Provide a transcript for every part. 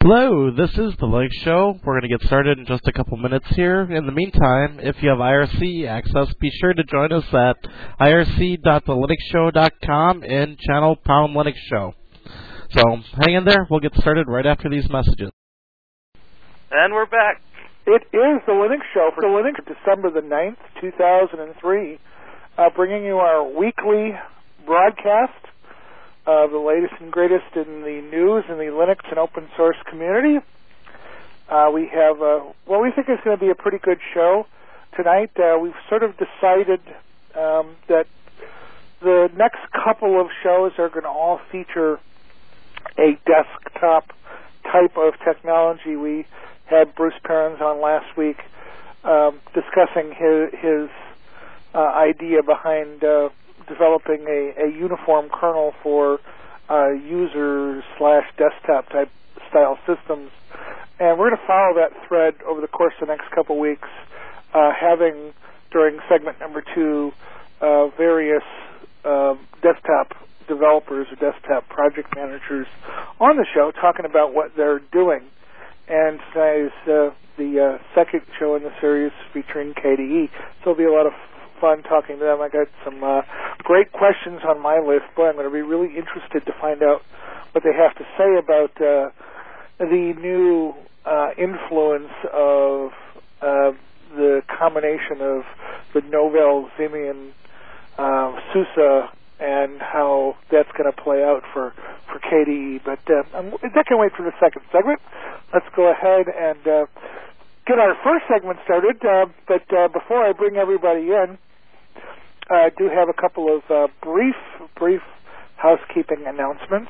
Hello, this is the Linux Show. We're going to get started in just a couple minutes here. In the meantime, if you have IRC access, be sure to join us at irc.thelinuxshow.com and channel #Linux Show. So hang in there. We'll get started right after these messages. And we're back. It is the Linux Show for Linux, December the 9th, 2003, bringing you our weekly broadcast of the latest and greatest in the news in the Linux and open source community. We have what we think is going to be a pretty good show tonight. We've sort of decided that the next couple of shows are going to all feature a desktop type of technology. We had Bruce Perrins on last week discussing his idea behind developing a uniform kernel for user/desktop type style systems. And we're going to follow that thread over the course of the next couple weeks, having during segment number 2 various desktop developers or desktop project managers on the show talking about what they're doing. And tonight is the second show in the series featuring KDE, so it'll be a lot of fun talking to them. I got some great questions on my list. Boy, I'm going to be really interested to find out what they have to say about the new influence of the combination of the Novell, Ximian, SUSE, and how that's going to play out for KDE. But that can wait for the second segment. Let's go ahead and get our first segment started. But before I bring everybody in, I do have a couple of brief housekeeping announcements.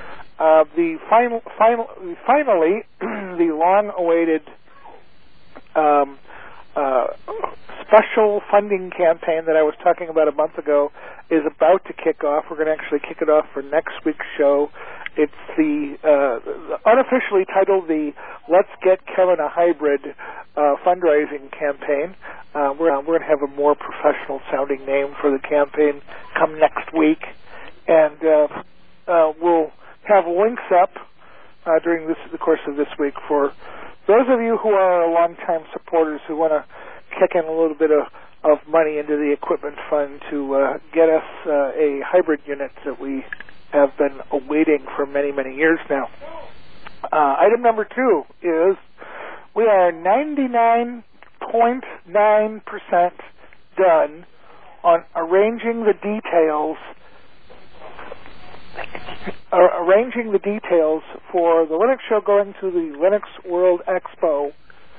Finally, the long-awaited special funding campaign that I was talking about a month ago is about to kick off. We're going to actually kick it off for next week's show. It's the unofficially titled the Let's Get Kevin a Hybrid fundraising campaign. We're going to have a more professional-sounding name for the campaign come next week, and we'll have links up during the course of this week for those of you who are longtime supporters who want to kick in a little bit of money into the equipment fund to get us a hybrid unit that we have been awaiting for many, many years now. Item number 2 is we are 99.9% done on arranging the details for the Linux Show going to the Linux World Expo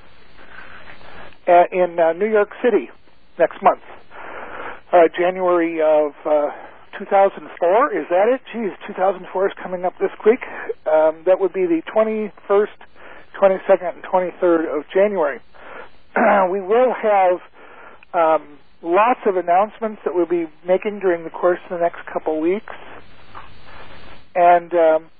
in New York City next month, January of 2004. Is that it? Geez, 2004 is coming up this quick. That would be the 21st, 22nd, and 23rd of January. We will have lots of announcements that we'll be making during the course of the next couple weeks. And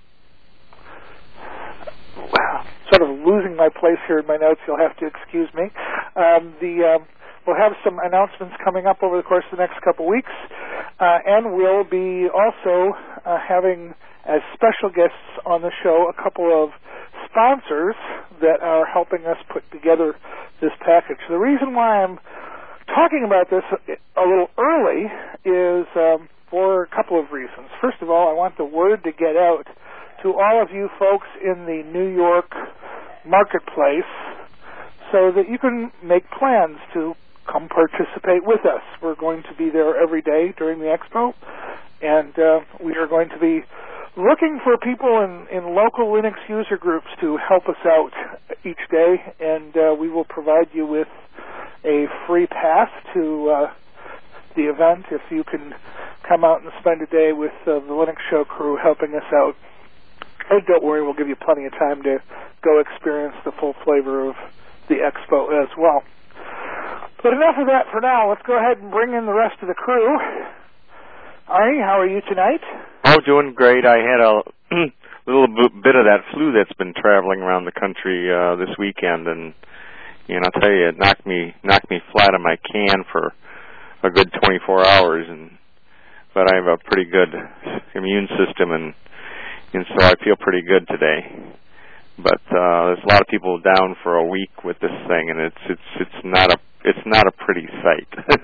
sort of losing my place here in my notes, you'll have to excuse me. We'll have some announcements coming up over the course of the next couple weeks, and we'll be also having as special guests on the show a couple of sponsors that are helping us put together this package. The reason why I'm talking about this a little early is for a couple of reasons. First of all, I want the word to get out to all of you folks in the New York marketplace so that you can make plans to come participate with us. We're going to be there every day during the expo, and we are going to be looking for people in local Linux user groups to help us out each day, and we will provide you with a free pass to the event if you can come out and spend a day with the Linux Show crew helping us out. And don't worry, we'll give you plenty of time to go experience the full flavor of the expo as well. But enough of that for now. Let's go ahead and bring in the rest of the crew. Arnie, how are you tonight? Oh, doing great. I had a little bit of that flu that's been traveling around the country this weekend, and I'll tell you, it knocked me flat on my can for a good 24 hours. But I have a pretty good immune system, and so I feel pretty good today. But there's a lot of people down for a week with this thing, and it's not a pretty sight.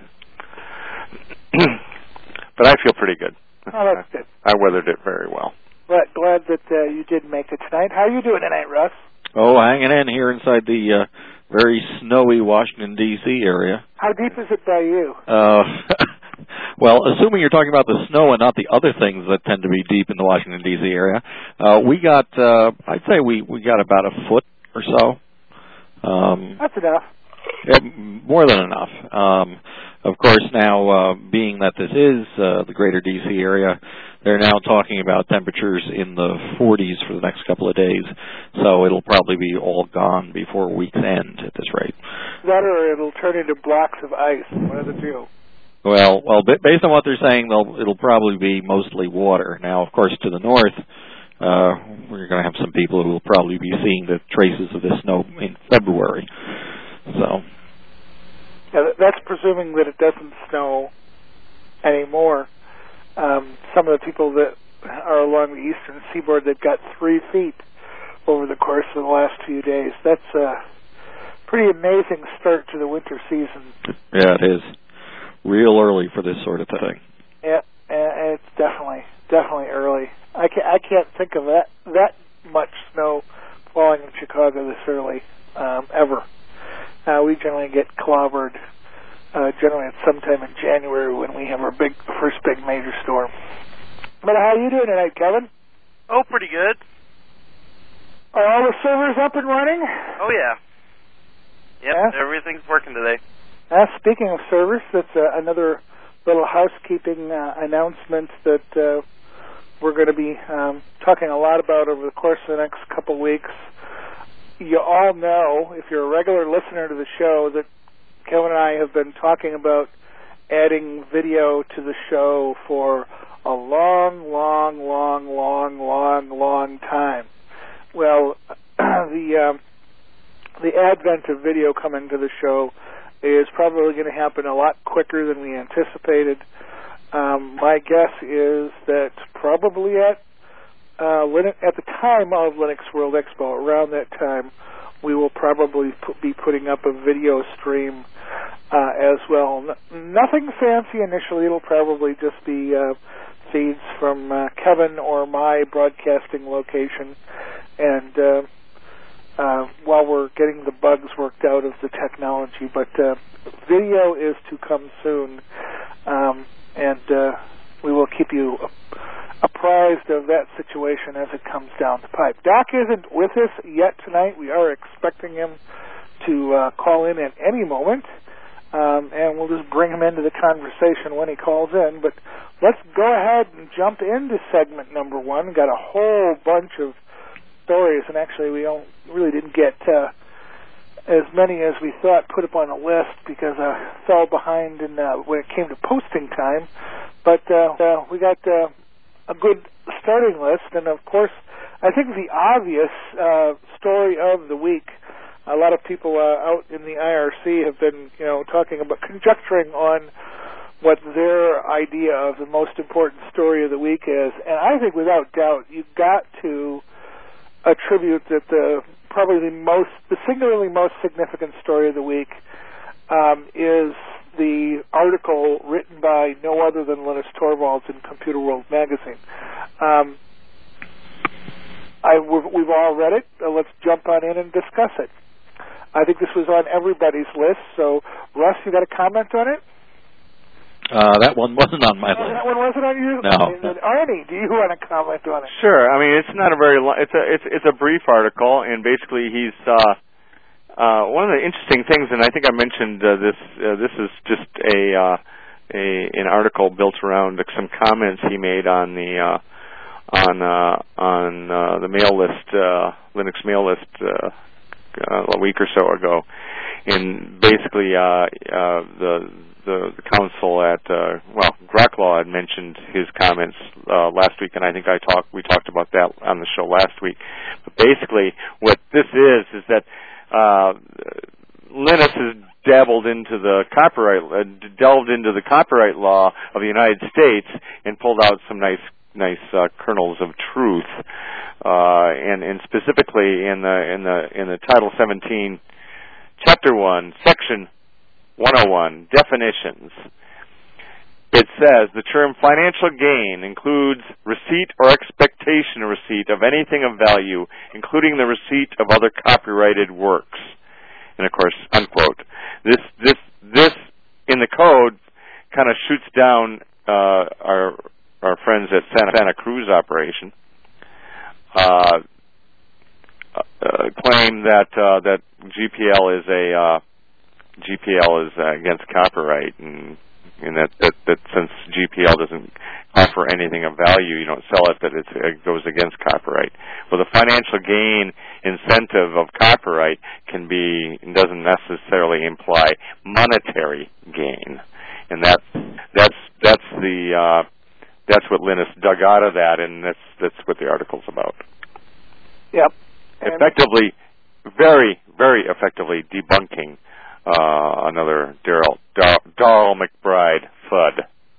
But I feel pretty good. Oh, that's good. I weathered it very well. But glad that you did make it tonight. How are you doing tonight, Russ? Oh, hanging in here inside the very snowy Washington, D.C. area. How deep is it by you? Well, assuming you're talking about the snow and not the other things that tend to be deep in the Washington, D.C. area, we got, I'd say we got about a foot or so. That's enough. Yeah, more than enough. Of course, now, being that this is the greater D.C. area, they're now talking about temperatures in the 40s for the next couple of days, so it'll probably be all gone before week's end at this rate. That or it'll turn into blocks of ice, one of the two. Well, based on what they're saying, it'll probably be mostly water. Now, of course, to the north, we're going to have some people who will probably be seeing the traces of this snow in February. So, yeah, that's presuming that it doesn't snow anymore. Some of the people that are along the eastern seaboard, they've got 3 feet over the course of the last few days. That's a pretty amazing start to the winter season. Yeah, it is. Real early for this sort of thing. Yeah, it's definitely early. I can't think of that much snow falling in Chicago this early ever. We generally get clobbered generally at sometime in January when we have our first big major storm. But how are you doing tonight, Kevin? Oh, pretty good. Are all the servers up and running? Oh, yeah. Yep, yeah? Everything's working today. Speaking of servers, that's another little housekeeping announcement that we're going to be talking a lot about over the course of the next couple weeks. You all know, if you're a regular listener to the show, that Kevin and I have been talking about adding video to the show for a long time. Well, the advent of video coming to the show is probably going to happen a lot quicker than we anticipated. My guess is that probably at the time of Linux World Expo, around that time, we will probably be putting up a video stream as well. Nothing fancy initially. It'll probably just be feeds from Kevin or my broadcasting location. And while we're getting the bugs worked out of the technology, but video is to come soon, and we will keep you apprised of that situation as it comes down the pipe. Doc isn't with us yet tonight. We are expecting him to call in at any moment, and we'll just bring him into the conversation when he calls in. But let's go ahead and jump into segment number 1. Got a whole bunch of stories, and actually we really didn't get as many as we thought put up on a list because I fell behind when it came to posting time. But we got a good starting list, and of course, I think the obvious story of the week. A lot of people out in the IRC have been, talking about conjecturing on what their idea of the most important story of the week is, and I think without doubt you've got to attribute that probably the singularly most significant story of the week is the article written by no other than Linus Torvalds in Computer World magazine. We've all read it. Let's jump on in and discuss it. I think this was on everybody's list. So, Russ, you got a comment on it? That one wasn't on my list. That one wasn't on you? No. Arnie, do you want to comment on it? Sure. I mean, it's not a very long. It's a brief article, and basically he's one of the interesting things, and I think I mentioned this. This is just an article built around some comments he made on the mail list, Linux mail list, a week or so ago, and basically the council at Grocklaw had mentioned his comments last week, and I think we talked about that on the show last week. But basically, what this is that Linus has delved into the copyright law of the United States and pulled out some nice nice kernels of truth, and specifically in the Title 17, Chapter 1, Section 101, definitions. It says the term financial gain includes receipt or expectation of receipt of anything of value, including the receipt of other copyrighted works. And of course, unquote. This in the code kind of shoots down our friends at Santa Cruz operation. Claim that GPL is against copyright, and that since GPL doesn't offer anything of value, you don't sell it, that it goes against copyright. Well, the financial gain incentive of copyright doesn't necessarily imply monetary gain, and that's what Linus dug out of that, and that's what the article's about. Yep. Effectively, very, very effectively debunking another Darrell McBride FUD.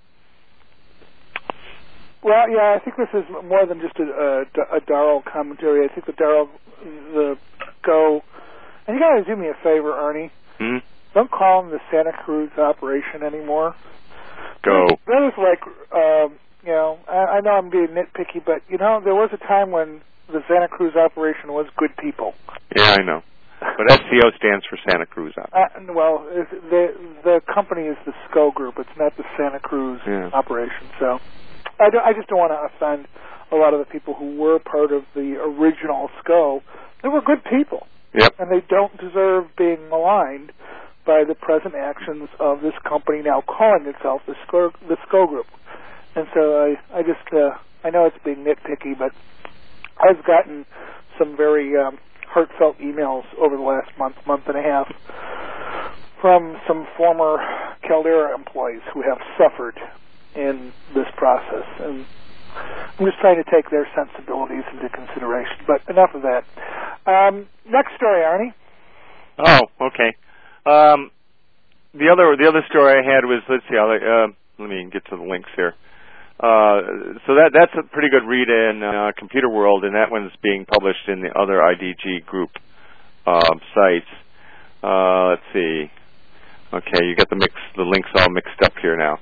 Well, yeah, I think this is more than just a Darrell commentary. I think the Go, and you got to do me a favor, Ernie. Hmm? Don't call them the Santa Cruz operation anymore. Go. That was like, I know I'm being nitpicky, but, there was a time when the Santa Cruz operation was good people. Yeah, I know. But SCO stands for Santa Cruz. Well, the company is the SCO Group. It's not the Santa Cruz operation. So I just don't want to offend a lot of the people who were part of the original SCO. They were good people. Yep. And they don't deserve being maligned by the present actions of this company now calling itself the SCO Group. And so I know it's being nitpicky, but I've gotten some very heartfelt emails over the last month and a half from some former Caldera employees who have suffered in this process. And I'm just trying to take their sensibilities into consideration. But enough of that. Next story, Arnie. Oh, okay. The other story I had was, let's see, let me get to the links here. So that's a pretty good read in Computer World, and that one's being published in the other IDG group sites. Let's see. Okay, you got the links all mixed up here now.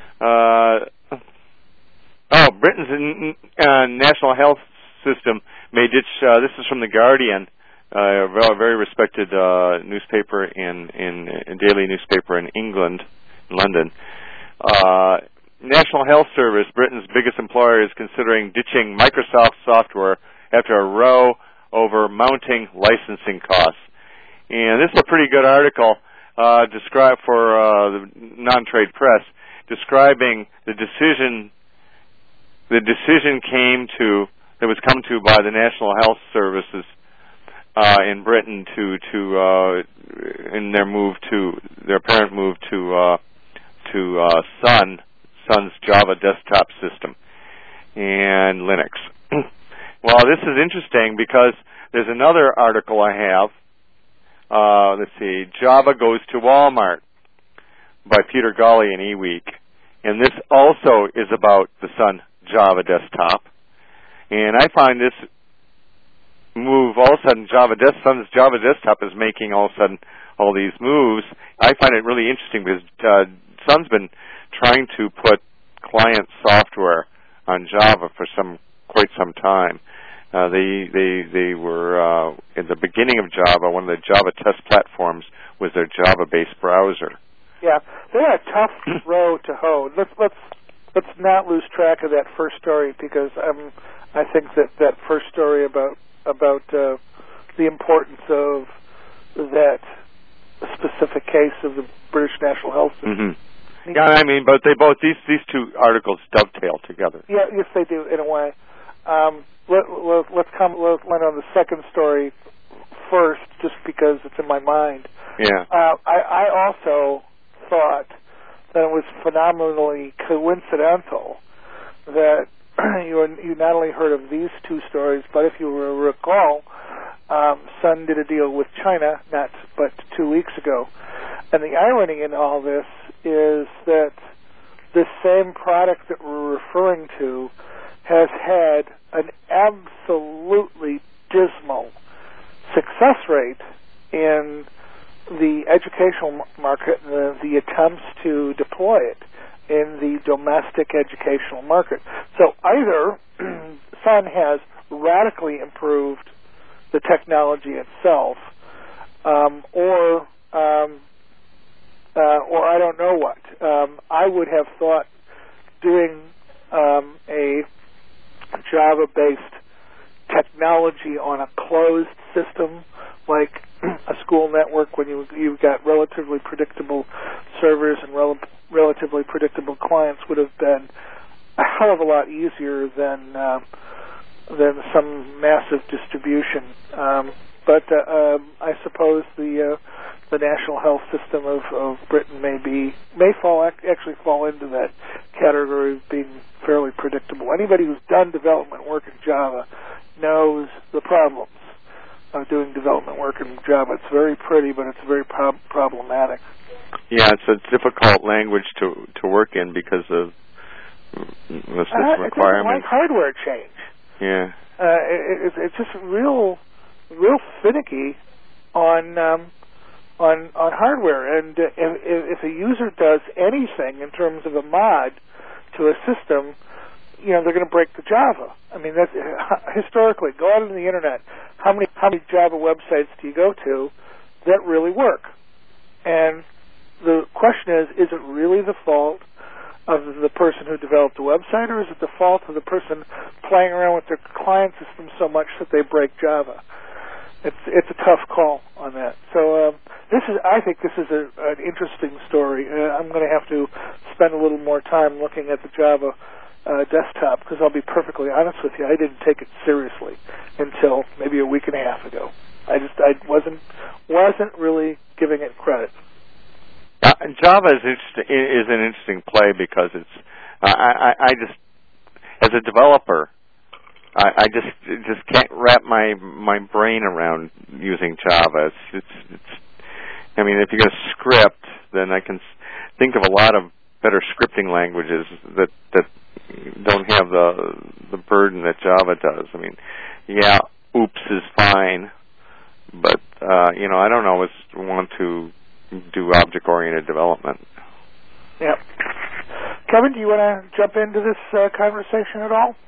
Britain's national health system may ditch. This is from the Guardian, a very respected newspaper in daily newspaper in England, in London. National Health Service, Britain's biggest employer, is considering ditching Microsoft software after a row over mounting licensing costs. And this is a pretty good article described for the non-trade press, describing the decision. The decision was come to by the National Health Services in Britain in their apparent move to Sun's Java desktop system and Linux. Well, this is interesting because there's another article I have. Let's see, Java Goes to Walmart by Peter Gawley in eWeek. And this also is about the Sun Java desktop. And I find this move, all of a sudden, Sun's Java desktop is making all of a sudden all these moves. I find it really interesting because Sun's been trying to put client software on Java for quite some time. They were in the beginning of Java. One of the Java test platforms was their Java-based browser. Yeah, they had a tough row to hoe. Let's not lose track of that first story because I think that first story about the importance of that specific case of the British National Health System. Mm-hmm. Yeah, I mean, but these two articles dovetail together. Yeah, yes, they do in a way. Let's land on the second story first, just because it's in my mind. Yeah. I also thought that it was phenomenally coincidental that you not only heard of these two stories, but if you recall, Sun did a deal with China but 2 weeks ago. And the irony in all this is that this same product that we're referring to has had an absolutely dismal success rate in the educational market, the attempts to deploy it in the domestic educational market. So either Sun has radically improved the technology itself, or I don't know what. I would have thought doing a Java-based technology on a closed system like a school network, when you've got relatively predictable servers and relatively predictable clients, would have been a hell of a lot easier than some massive distribution. But I suppose the national health system of Britain may actually fall into that category of being fairly predictable. Anybody who's done development work in Java knows the problems of doing development work in Java. It's very pretty, but it's very problematic. Yeah, it's a difficult language to work in because of the system requirements. It doesn't like hardware change. Yeah. It's just real finicky on hardware, and if a user does anything in terms of a mod to a system, they're going to break the Java. I mean, that's historically. Go out on the internet. How many Java websites do you go to that really work? And the question is it really the fault of the person who developed the website, or is it the fault of the person playing around with their client system so much that they break Java? It's a tough call on that. So I think this is an interesting story. I'm going to have to spend a little more time looking at the Java desktop, because I'll be perfectly honest with you, I didn't take it seriously until maybe a week and a half ago. I wasn't really giving it credit. Java is an interesting play because it's I just, as a developer, I just can't wrap my brain around using Java. It's I mean, if you get a script, then I can think of a lot of better scripting languages that don't have the burden that Java does. I mean, yeah, oops is fine, but I don't always want to do object-oriented development. Yeah. Kevin, do you want to jump into this conversation at all?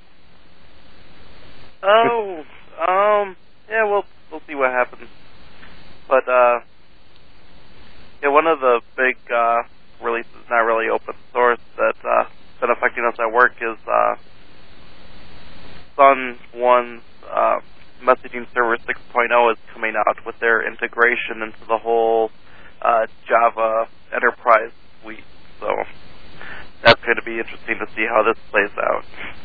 Yeah, we'll see what happens. But one of the big releases, not really open source, that's been affecting us at work is Sun 1's messaging server 6.0 is coming out with their integration into the whole Java Enterprise suite. So that's going to be interesting to see how this plays out.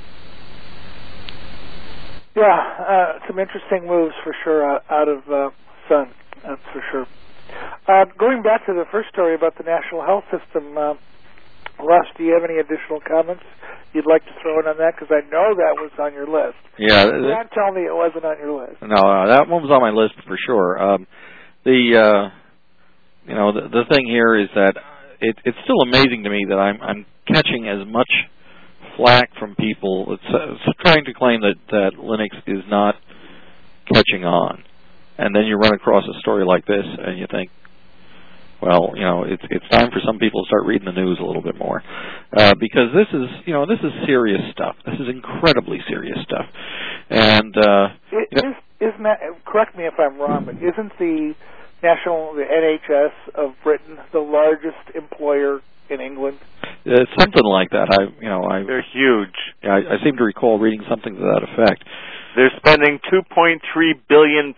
Yeah, some interesting moves for sure out of Sun, that's for sure. Going back to the first story about the national health system, Russ, do you have any additional comments you'd like to throw in on that? Because I know that was on your list. Yeah. You can't tell me it wasn't on your list. No, that one was on my list for sure. The thing here is that it's still amazing to me that I'm catching as much flack from people trying to claim that Linux is not catching on, and then you run across a story like this and you think, well, it's time for some people to start reading the news a little bit more, because this is serious stuff. This is incredibly serious stuff, and isn't that, correct me if I'm wrong, but isn't the NHS of Britain the largest employer in England? It's something like that. They're huge. I seem to recall reading something to that effect. They're spending £2.3 billion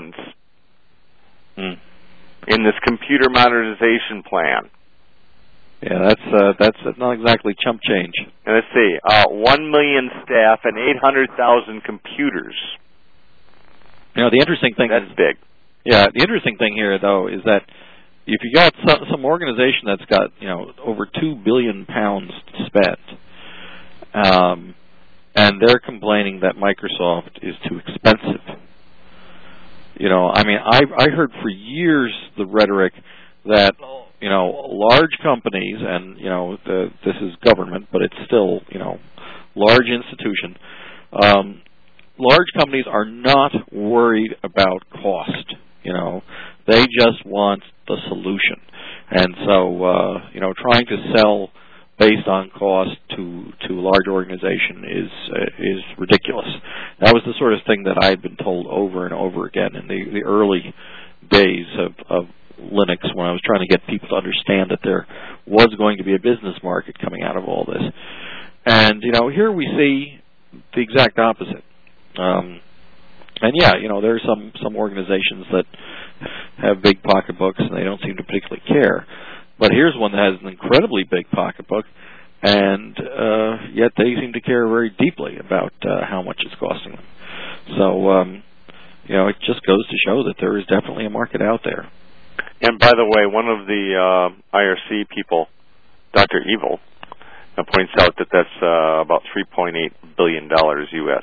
in this computer modernization plan. Yeah, that's not exactly chump change. And let's see, 1 million staff and 800,000 computers. The interesting thing that's big. Yeah, the interesting thing here, though, is that if you got some organization that's got over £2 billion spent, and they're complaining that Microsoft is too expensive. I heard for years the rhetoric that large companies, and this is government, but it's still large institution. Large companies are not worried about cost. They just want the solution, and so trying to sell based on cost to a large organization is ridiculous. That was the sort of thing that I had been told over and over again in the early days of Linux, when I was trying to get people to understand that there was going to be a business market coming out of all this. And here we see the exact opposite. There are some organizations that have big pocketbooks and they don't seem to particularly care. But here's one that has an incredibly big pocketbook, and yet they seem to care very deeply about how much it's costing them. So, it just goes to show that there is definitely a market out there. And by the way, one of the IRC people, Dr. Evil, points out that that's about $3.8 billion U.S.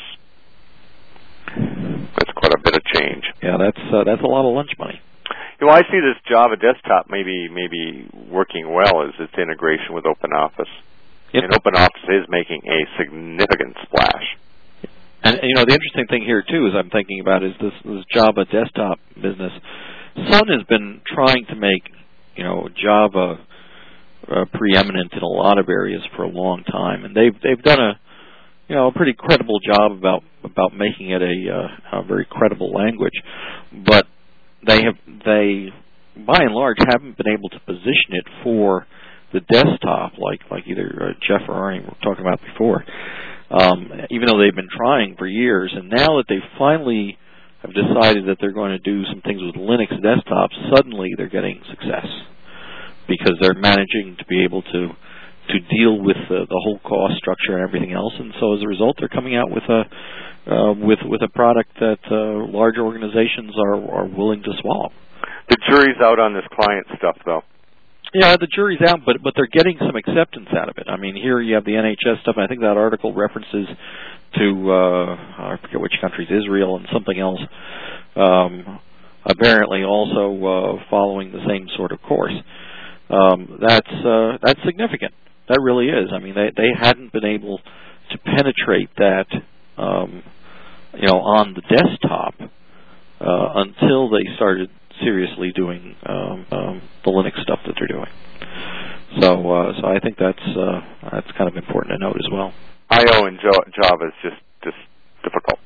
That's quite a bit of change. Yeah, that's a lot of lunch money. I see this Java desktop maybe working well as its integration with OpenOffice. Yep. And OpenOffice is making a significant splash. And the interesting thing here too, is I'm thinking about, is this Java desktop business. Sun has been trying to make Java preeminent in a lot of areas for a long time, and they've done a pretty credible job about making it a very credible language, but they by and large haven't been able to position it for the desktop like either Jeff or Arnie were talking about before. Even though they've been trying for years, and now that they finally have decided that they're going to do some things with Linux desktops, suddenly they're getting success because they're managing to be able to deal with the whole cost structure and everything else, and so as a result, they're coming out with a product that large organizations are willing to swallow. The jury's out on this client stuff, though. Yeah, the jury's out, but they're getting some acceptance out of it. I mean, here you have the NHS stuff, and I think that article references to, I forget which countries, Israel and something else, apparently also following the same sort of course. That's significant. That really is. I mean, they hadn't been able to penetrate that, on the desktop until they started seriously doing the Linux stuff that they're doing. So I think that's kind of important to note as well. I/O in Java is just difficult.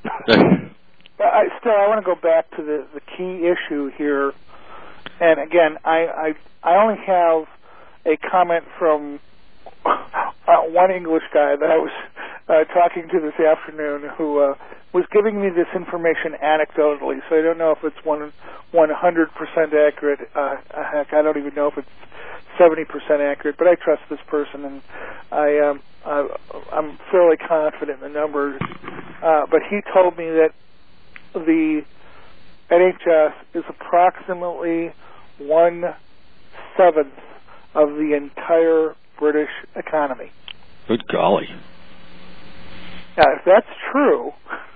I want to go back to the key issue here, and again, I only have a comment from one English guy that I was talking to this afternoon who was giving me this information anecdotally, so I don't know if it's 100% accurate. Heck, I don't even know if it's 70% accurate, but I trust this person, and I'm fairly confident in the numbers. But he told me that the NHS is approximately 1/7 of the entire British economy. Good golly. Now, if that's true,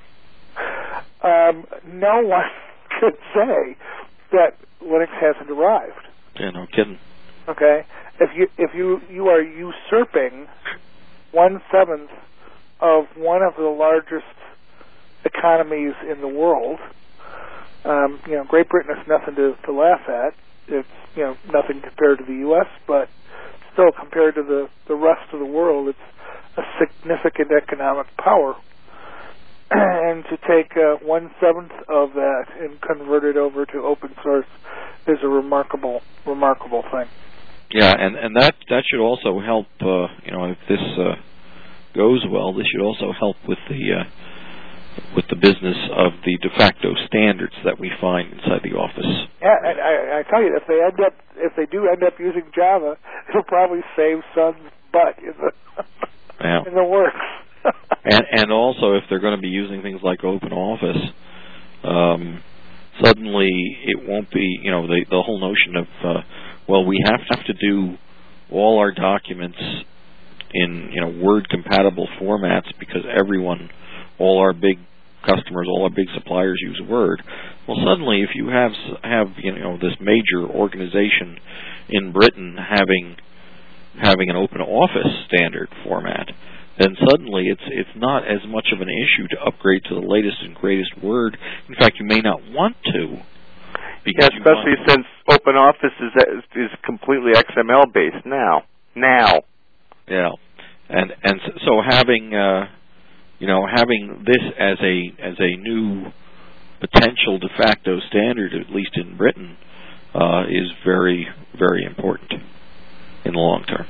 no one could say that Linux hasn't arrived. Yeah, no kidding. Okay, if you are usurping 1/7 of one of the largest economies in the world, Great Britain is nothing to laugh at. It's nothing compared to the U.S., but still compared to the rest of the world, it's a significant economic power. And to take 1/7 of that and convert it over to open source is a remarkable thing. Yeah, and that should also help. If this goes well, this should also help with the business of the de facto standards that we find inside the Office. Yeah, and I tell you, if they do end up using Java, it'll probably save Sun's butt in the works. and also, if they're going to be using things like OpenOffice, suddenly it won't be, the whole notion of, we have to do all our documents in Word-compatible formats because all our big customers, all our big suppliers use Word. Well, suddenly, if you have this major organization in Britain having an OpenOffice standard format, then suddenly it's not as much of an issue to upgrade to the latest and greatest Word. In fact, you may not want to. Yeah, especially since OpenOffice is completely XML based now. Yeah, and so having having this as a new potential de facto standard, at least in Britain, is very, very important in the long term.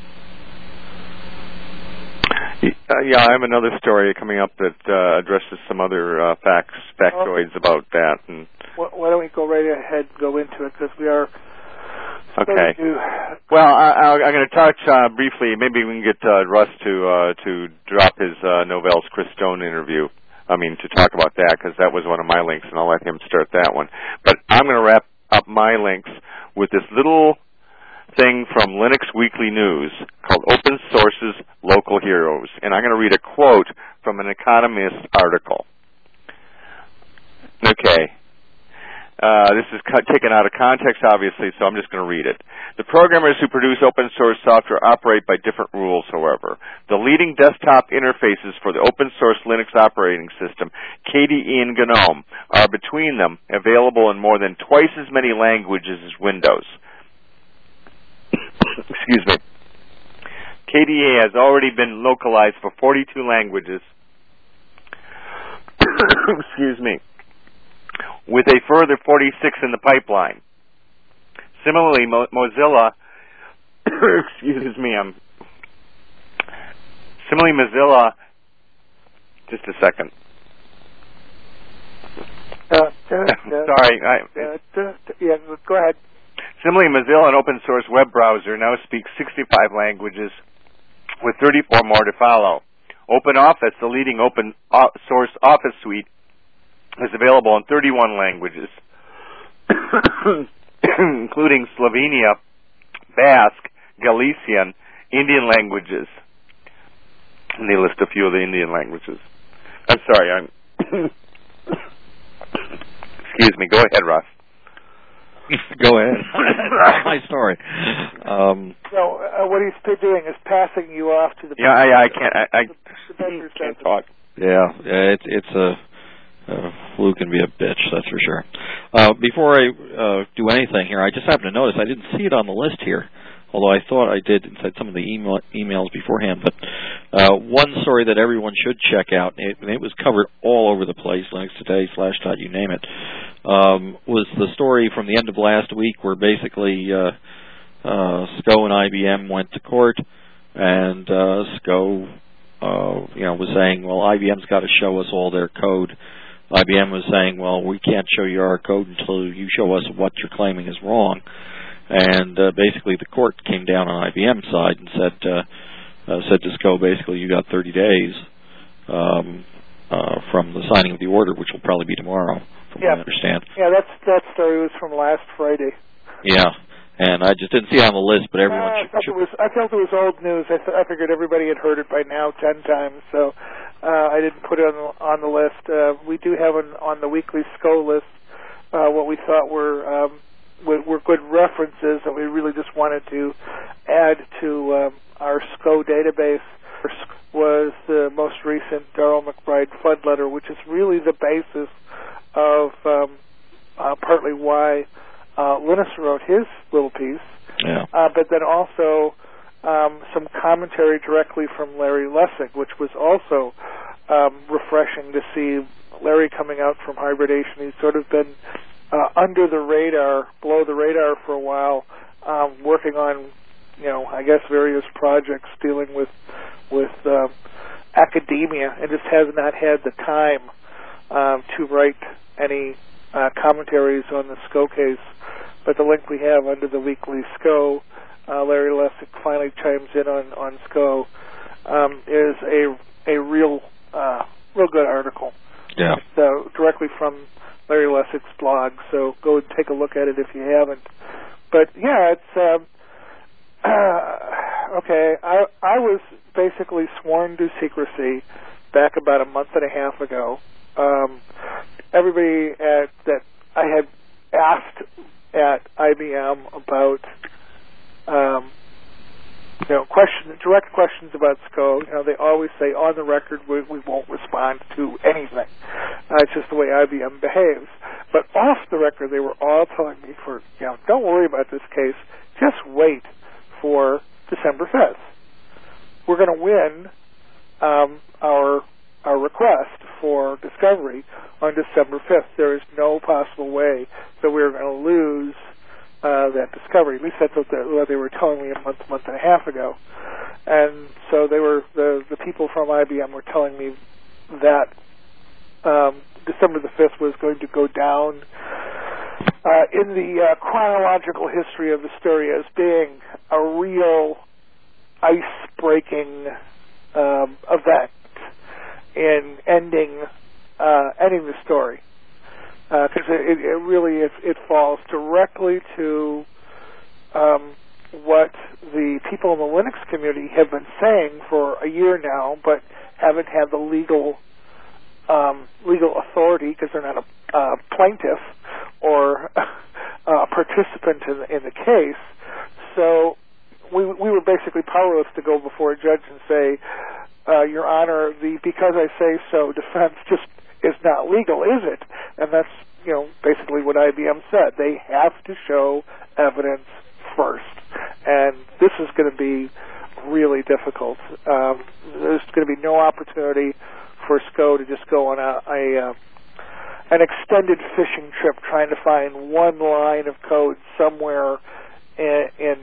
Yeah, I have another story coming up that addresses some other factoids about that. And why don't we go right ahead and go into it, because we are... Okay. Well, I'm going to touch briefly. Maybe we can get Russ to drop his Novell's Chris Stone interview. To talk about that, because that was one of my links, and I'll let him start that one. But I'm going to wrap up my links with this little thing from Linux Weekly News called Open Source's Local Heroes. And I'm going to read a quote from an Economist article. Okay. This is taken out of context, obviously, so I'm just going to read it. The programmers who produce open source software operate by different rules, however. The leading desktop interfaces for the open source Linux operating system, KDE and GNOME, are between them available in more than twice as many languages as Windows. Excuse me. KDE has already been localized for 42 languages. Excuse me. With a further 46 in the pipeline. Similarly, Mozilla, excuse me, similarly Mozilla, just a second. Sorry. Yeah, go ahead. Similarly, Mozilla, an open source web browser, now speaks 65 languages, with 34 more to follow. OpenOffice, the leading open source office suite, is available in 31 languages, including Slovenia, Basque, Galician, Indian languages. And they list a few of the Indian languages. I'm sorry, excuse me. Go ahead, Ross. Go ahead. My story. What he's doing is passing you off to the... Yeah, I can't talk. Yeah, it's flu can be a bitch, that's for sure. Before I do anything here, I just happened to notice I didn't see it on the list here, although I thought I did inside some of the emails beforehand. But one story that everyone should check out, and it was covered all over the place, Linux Today, Slashdot, you name it, was the story from the end of last week where basically SCO and IBM went to court, and SCO was saying, well, IBM's got to show us all their code. IBM was saying, well, we can't show you our code until you show us what you're claiming is wrong. And basically the court came down on IBM's side and said to SCO, basically, you got 30 days from the signing of the order, which will probably be tomorrow, from what I understand. Yeah, that story was from last Friday. Yeah. And I just didn't see it on the list, but everyone should... I felt it was old news. I figured everybody had heard it by now 10 times, so I didn't put it on the list. We do have on the weekly SCO list what we thought were good references that we really just wanted to add to our SCO database. Was the most recent Darrell McBride flood letter, which is really the basis of partly why Linus wrote his little piece, but then also some commentary directly from Larry Lessig, which was also refreshing to see Larry coming out from hibernation. He's sort of been under the radar, below the radar for a while, working on, I guess various projects dealing with academia, and just has not had the time to write any commentaries on the SCO case. But the link we have under the weekly SCO, Larry Lessig finally chimes in on SCO, is a real good article. Yeah. So directly from Larry Lessig's blog. So go and take a look at it if you haven't. But yeah, it's okay. I was basically sworn to secrecy back about a month and a half ago. Everybody that I had asked at IBM about direct questions about SCO. They always say on the record we won't respond to anything. It's just the way IBM behaves. But off the record, they were all telling me, don't worry about this case. Just wait for December 5th. We're going to win our request for discovery on December 5th. There is no possible way that we're going to lose that discovery. At least that's what they were telling me a month and a half ago. And so they were the people from IBM were telling me that December the 5th was going to go down in the chronological history of the story as being a real ice-breaking event in ending the story, because it really falls directly to what the people in the Linux community have been saying for a year now, but haven't had the legal authority because they're not a plaintiff or a participant in the case. So we were basically powerless to go before a judge and say, Your Honor, the because I say so defense just is not legal, is it? And that's basically what IBM said. They have to show evidence first, and this is going to be really difficult. There's going to be no opportunity for SCO to just go on an extended fishing trip trying to find one line of code somewhere in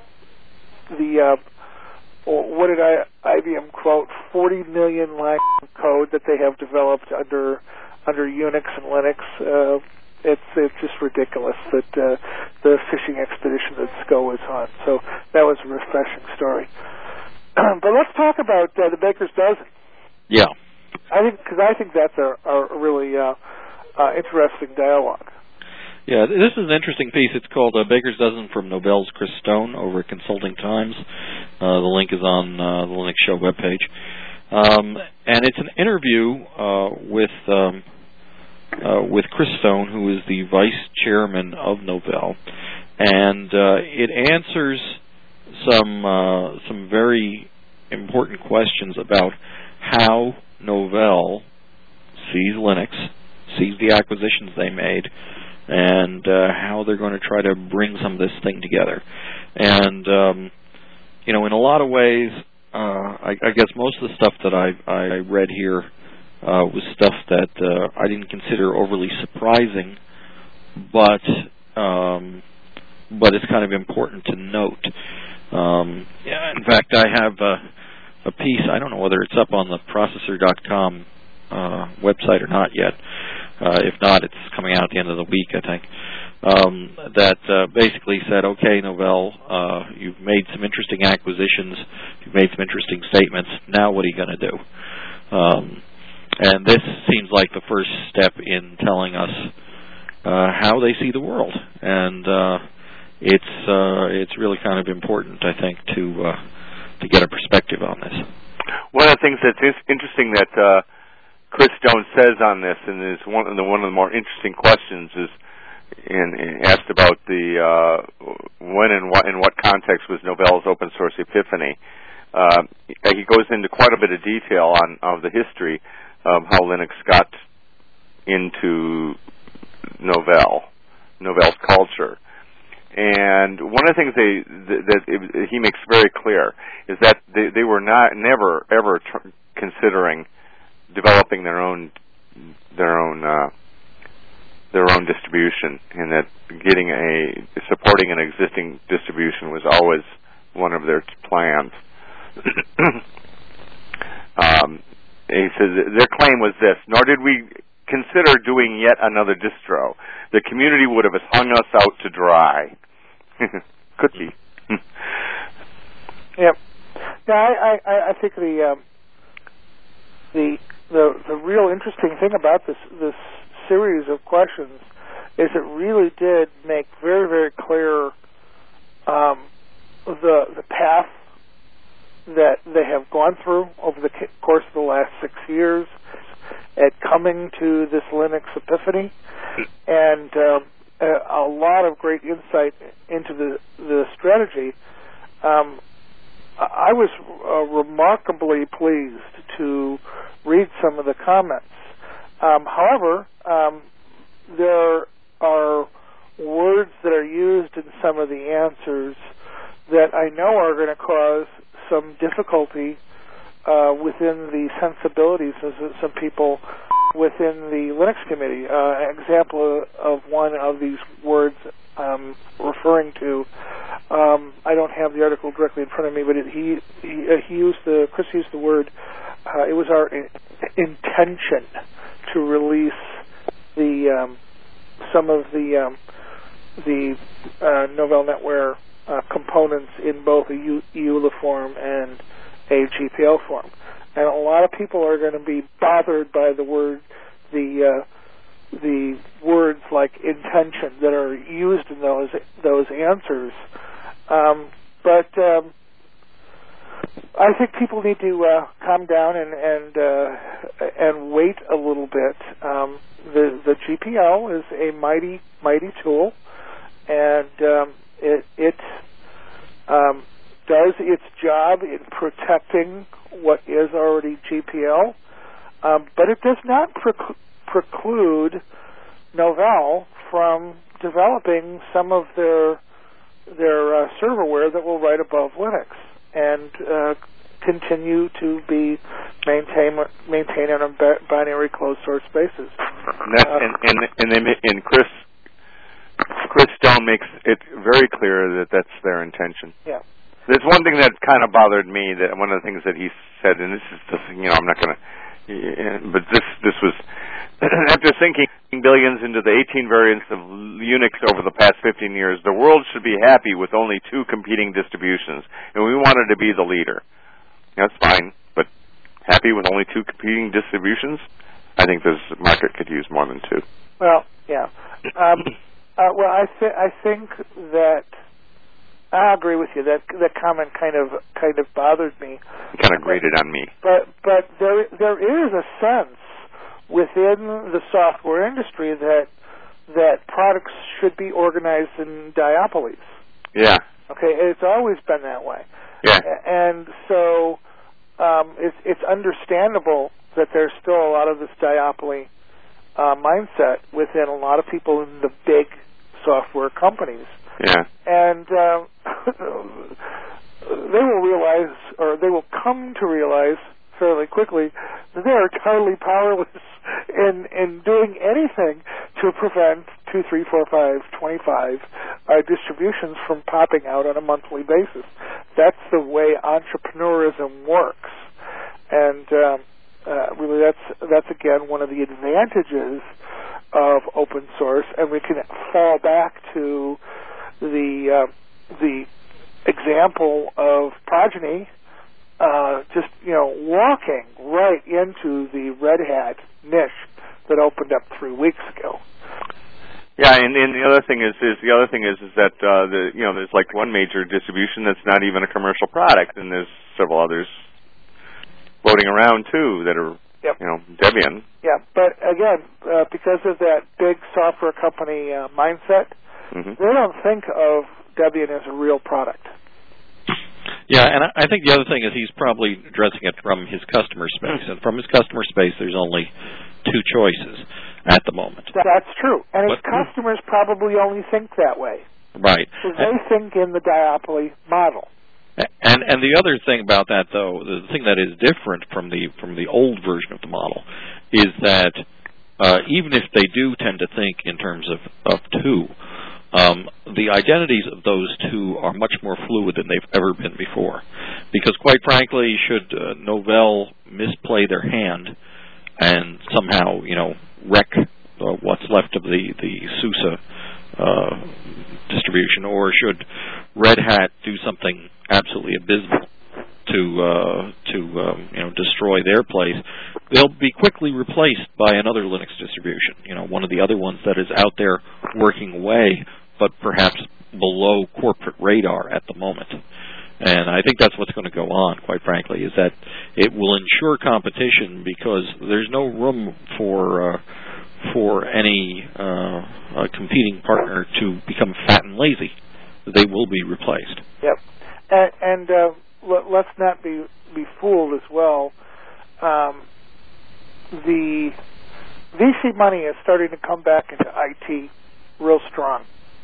the what did IBM quote? 40 million lines of code that they have developed under Unix and Linux. It's just ridiculous that the fishing expedition that SCO was on. So that was a refreshing story. But let's talk about the Baker's Dozen. Yeah. I think that's a really interesting dialogue. Yeah, this is an interesting piece. It's called Baker's Dozen from Novell's Chris Stone over at Consulting Times. The link is on the Linux Show webpage. And it's an interview with Chris Stone, who is the vice chairman of Novell. And it answers some very important questions about how Novell sees Linux, sees the acquisitions they made, and how they're going to try to bring some of this thing together. And, in a lot of ways, I guess most of the stuff that I read here was stuff that I didn't consider overly surprising, but it's kind of important to note. In fact, I have a piece, I don't know whether it's up on the Processor.com website or not yet. If not, it's coming out at the end of the week, I think, that basically said, okay, Novell, you've made some interesting acquisitions, you've made some interesting statements, now what are you going to do? And this seems like the first step in telling us how they see the world. And it's really kind of important, I think, to get a perspective on this. One of the things that's interesting that Chris Stone says on this, and is one of the more interesting questions, is asked about the when and in what context was Novell's open source epiphany. He goes into quite a bit of detail of the history of how Linux got into Novell's culture. And one of the things that he makes very clear is that they were never ever considering developing their own distribution, and that supporting an existing distribution was always one of their plans. He says their claim was this: nor did we consider doing yet another distro. The community would have hung us out to dry. Could be. Yep. Yeah, I think the real interesting thing about this series of questions is it really did make very, very clear the path that they have gone through over the course of the last 6 years at coming to this Linux epiphany, and a lot of great insight into the strategy. I was remarkably pleased to read some of the comments. However, there are words that are used in some of the answers that I know are going to cause some difficulty within the sensibilities of some people within the Linux community. An example of one of these words I'm referring to, I don't have the article directly in front of me, but Chris used the word, it was our intention to release some of the Novell NetWare components in both a EULA form and a GPL form. And a lot of people are going to be bothered by the words like intention that are used in those answers. But I think people need to calm down and wait a little bit. The GPL is a mighty tool, and it does its job in protecting what is already GPL, but it does not preclude Novell from developing some of their serverware that will write above Linux and continue to be maintained on a binary closed source basis. And Chris Stone makes it very clear that that's their intention. Yeah. There's one thing that kind of bothered me, that one of the things that he said, and this is the thing, I'm not going to, but this was, after sinking billions into the 18 variants of Unix over the past 15 years, the world should be happy with only 2 competing distributions, and we wanted to be the leader. That's fine, but happy with only 2 competing distributions? I think this market could use more than 2. Well, yeah. Well, I think that I agree with you. That comment kind of bothered me. It kind of grated on me. But there is a sense within the software industry that products should be organized in duopolies. Yeah. Okay, it's always been that way. Yeah. And so it's understandable that there's still a lot of this duopoly mindset within a lot of people in the big software companies. Yeah. And they will realize, or they will come to realize fairly quickly, that they are totally powerless in doing anything to prevent 2, 3, 4, 5, 25 distributions from popping out on a monthly basis. That's the way entrepreneurism works. And really that's again one of the advantages of open source, and we can fall back to the example of Progeny, just walking right into the Red Hat niche that opened up 3 weeks ago. Yeah, and the other thing is that there's like one major distribution that's not even a commercial product, and there's several others floating around too that are Debian. Yeah, but again, because of that big software company mindset, they don't think of Debian as a real product. Yeah, and I think the other thing is he's probably addressing it from his customer space. And from his customer space, there's only 2 choices at the moment. That's true. And his customers probably only think that way. Right. Because they think in the duopoly model. And the other thing about that, though, the thing that is different from the old version of the model is that even if they do tend to think in terms of 2, the identities of those 2 are much more fluid than they've ever been before. Because quite frankly, should Novell misplay their hand and somehow, wreck what's left of the SUSE distribution, or should Red Hat do something absolutely abysmal to destroy their place, they'll be quickly replaced by another Linux distribution, one of the other ones that is out there working away, but perhaps below corporate radar at the moment. And I think that's what's going to go on, quite frankly, is that it will ensure competition because there's no room for any competing partner to become fat and lazy. They will be replaced. Yep. And let's not be fooled as well. The VC money is starting to come back into IT real strong.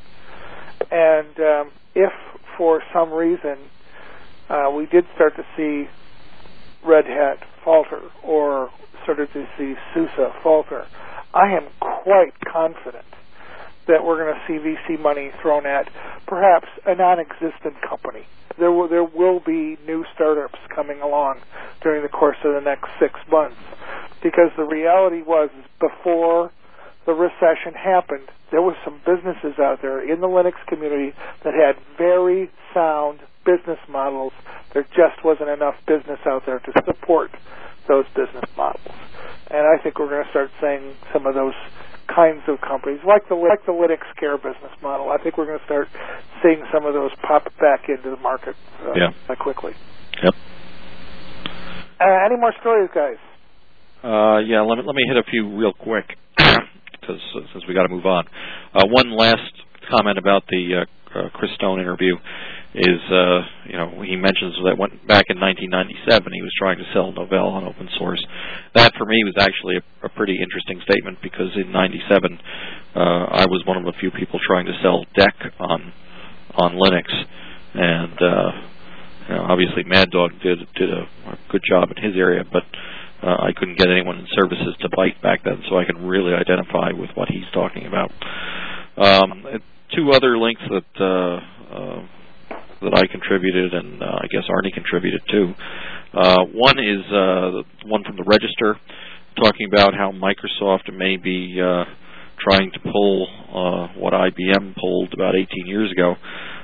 And if for some reason we did start to see Red Hat falter or started to see SUSE falter, I am quite confident that we're going to see VC money thrown at perhaps a non-existent company. There will be new startups coming along during the course of the next 6 months, because the reality was before the recession happened, there was some businesses out there in the Linux community that had very sound business models. There just wasn't enough business out there to support those business models. And I think we're going to start seeing some of those kinds of companies, like the Linux Care business model. I think we're going to start seeing some of those pop back into the market quickly. Yep. Any more stories, guys? Yeah, let me hit a few real quick, because since we got to move on. One last comment about the Chris Stone interview is, he mentions that back in 1997 he was trying to sell Novell on open source. That for me was actually a pretty interesting statement, because in 97 I was one of the few people trying to sell DEC on Linux, and obviously Mad Dog did a good job in his area, but I couldn't get anyone in services to bite back then, so I can really identify with what he's talking about. Two other links that I contributed, and I guess Arnie contributed too. One is one from the Register, talking about how Microsoft may be trying to pull what IBM pulled about 18 years ago,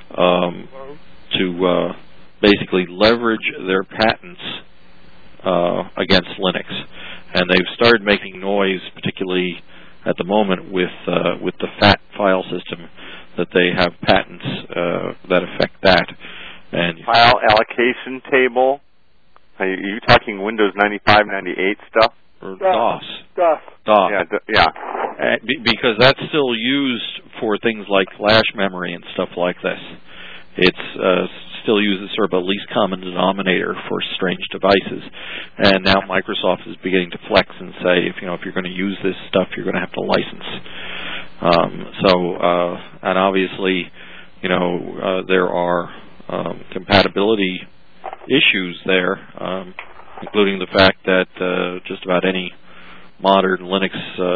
to basically leverage their patents against Linux. And they've started making noise, particularly at the moment with the FAT file system, that they have patents that affect that. And file allocation table. Are you talking Windows 95, 98 stuff? Or DOS. DOS. Yeah. Because that's still used for things like flash memory and stuff like this. It's still used as sort of a least common denominator for strange devices. And now Microsoft is beginning to flex and say, if you're going to use this stuff, you're going to have to license. And obviously, there are compatibility issues there, including the fact that just about any modern Linux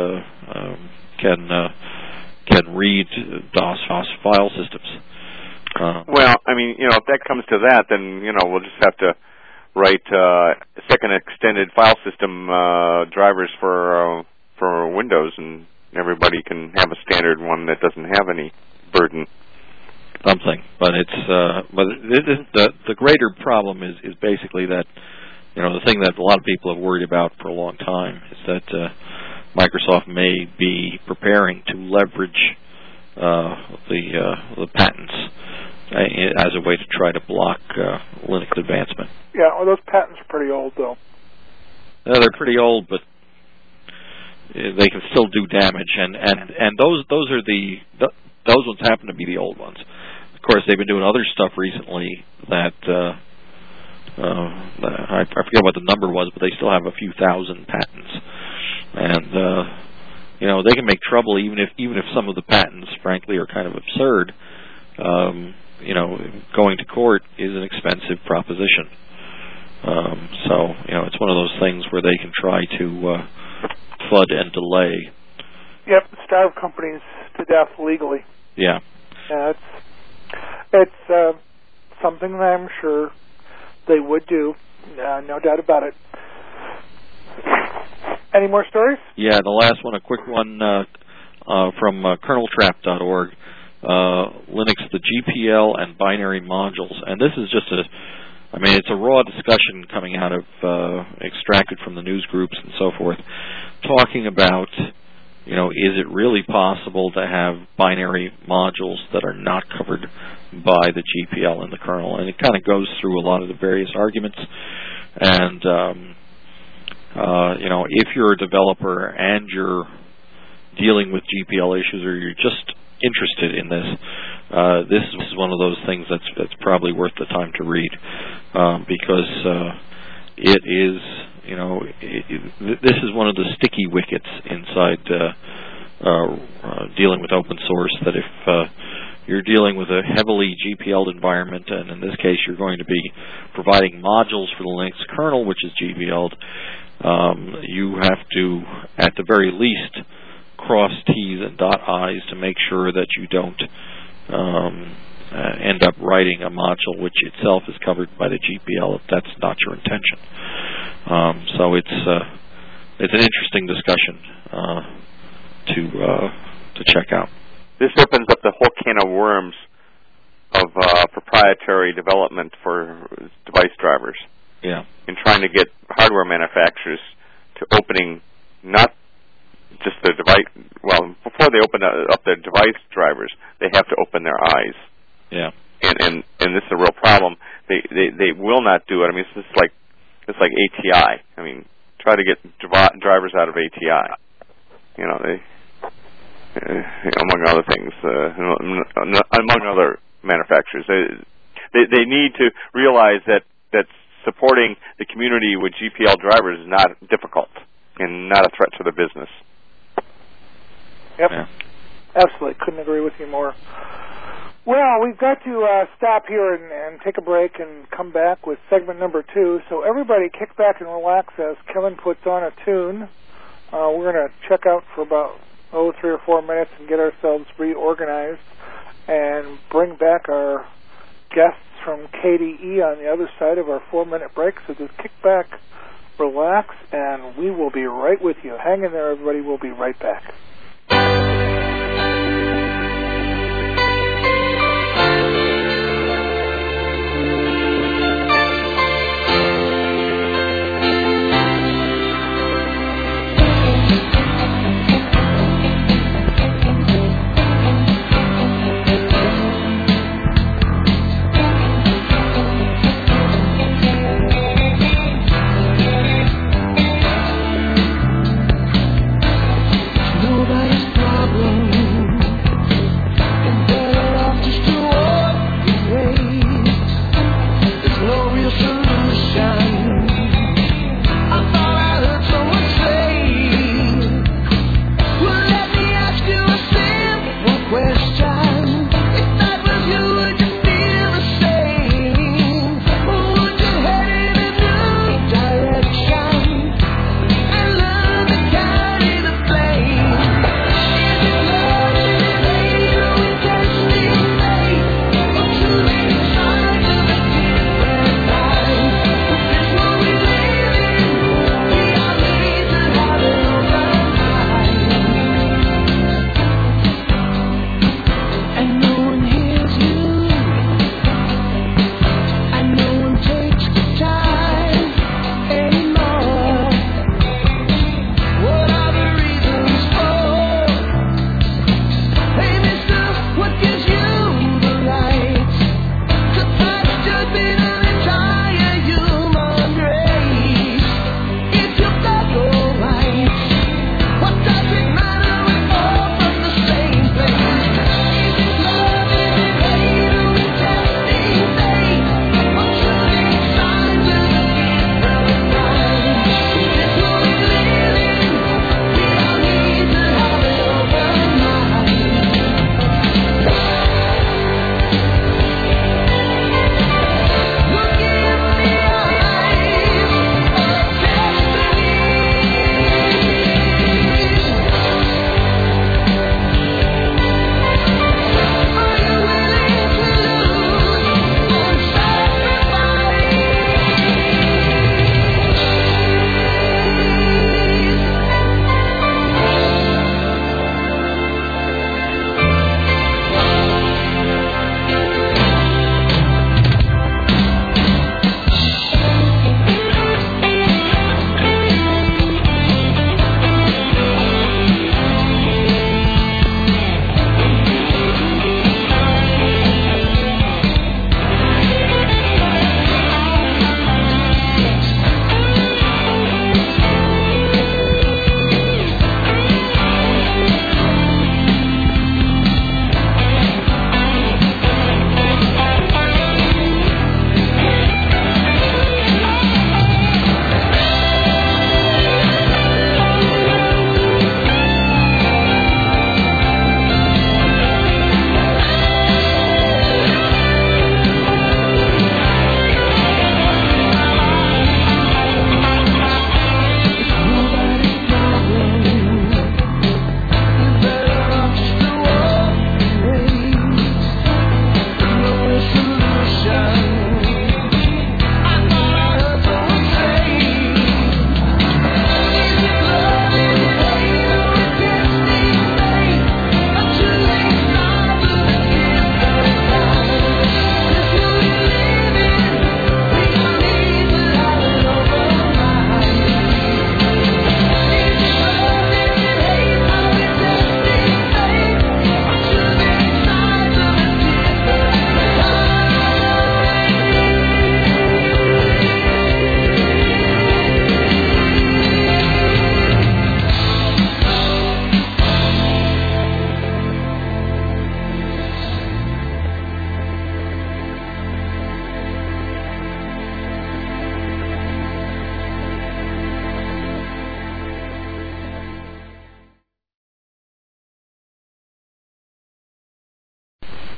can read DOS file systems. Well, if that comes to that, then we'll just have to write second extended file system drivers for Windows, and everybody can have a standard one that doesn't have any burden. Something, but the greater problem is basically that the thing that a lot of people have worried about for a long time is that Microsoft may be preparing to leverage the patents as a way to try to block Linux advancement. Yeah, well, those patents are pretty old, though. They're pretty old, but they can still do damage, and those ones happen to be the old ones. Of course, they've been doing other stuff recently that I forget what the number was, but they still have a few thousand patents, and they can make trouble even if some of the patents, frankly, are kind of absurd. Going to court is an expensive proposition. So it's one of those things where they can try to flood and delay. Yep, starve companies to death legally. Yeah. It's something that I'm sure they would do. No doubt about it. Any more stories? Yeah, the last one, a quick one from kerneltrap.org. Linux, the GPL and binary modules. And this is just it's a raw discussion coming out of, extracted from the news groups and so forth, talking about, is it really possible to have binary modules that are not covered by the GPL in the kernel? And it kind of goes through a lot of the various arguments. And, if you're a developer and you're dealing with GPL issues, or you're just interested in this, this is one of those things that's probably worth the time to read, because it is, this is one of the sticky wickets inside dealing with open source, that if you're dealing with a heavily GPL'd environment, and in this case you're going to be providing modules for the Linux kernel, which is GPL'd, you have to, at the very least, cross T's and dot I's to make sure that you don't end up writing a module which itself is covered by the GPL if that's not your intention. So it's an interesting discussion to check out. This opens up the whole can of worms of proprietary development for device drivers. Yeah. In trying to get hardware manufacturers to opening not just their device, well, before they open up their device drivers, they have to open their eyes. Yeah. And this is a real problem. They will not do it. I mean, it's like ATI. I mean, try to get drivers out of ATI. Among other things, among other manufacturers, they need to realize that supporting the community with GPL drivers is not difficult and not a threat to the business. Yep, yeah. Absolutely. Couldn't agree with you more. Well, we've got to stop here and take a break and come back with segment number 2. So everybody kick back and relax as Kevin puts on a tune. We're going to check out for about 3 or 4 minutes and get ourselves reorganized and bring back our guests from KDE on the other side of our 4-minute break. So just kick back, relax, and we will be right with you. Hang in there, everybody. We'll be right back. No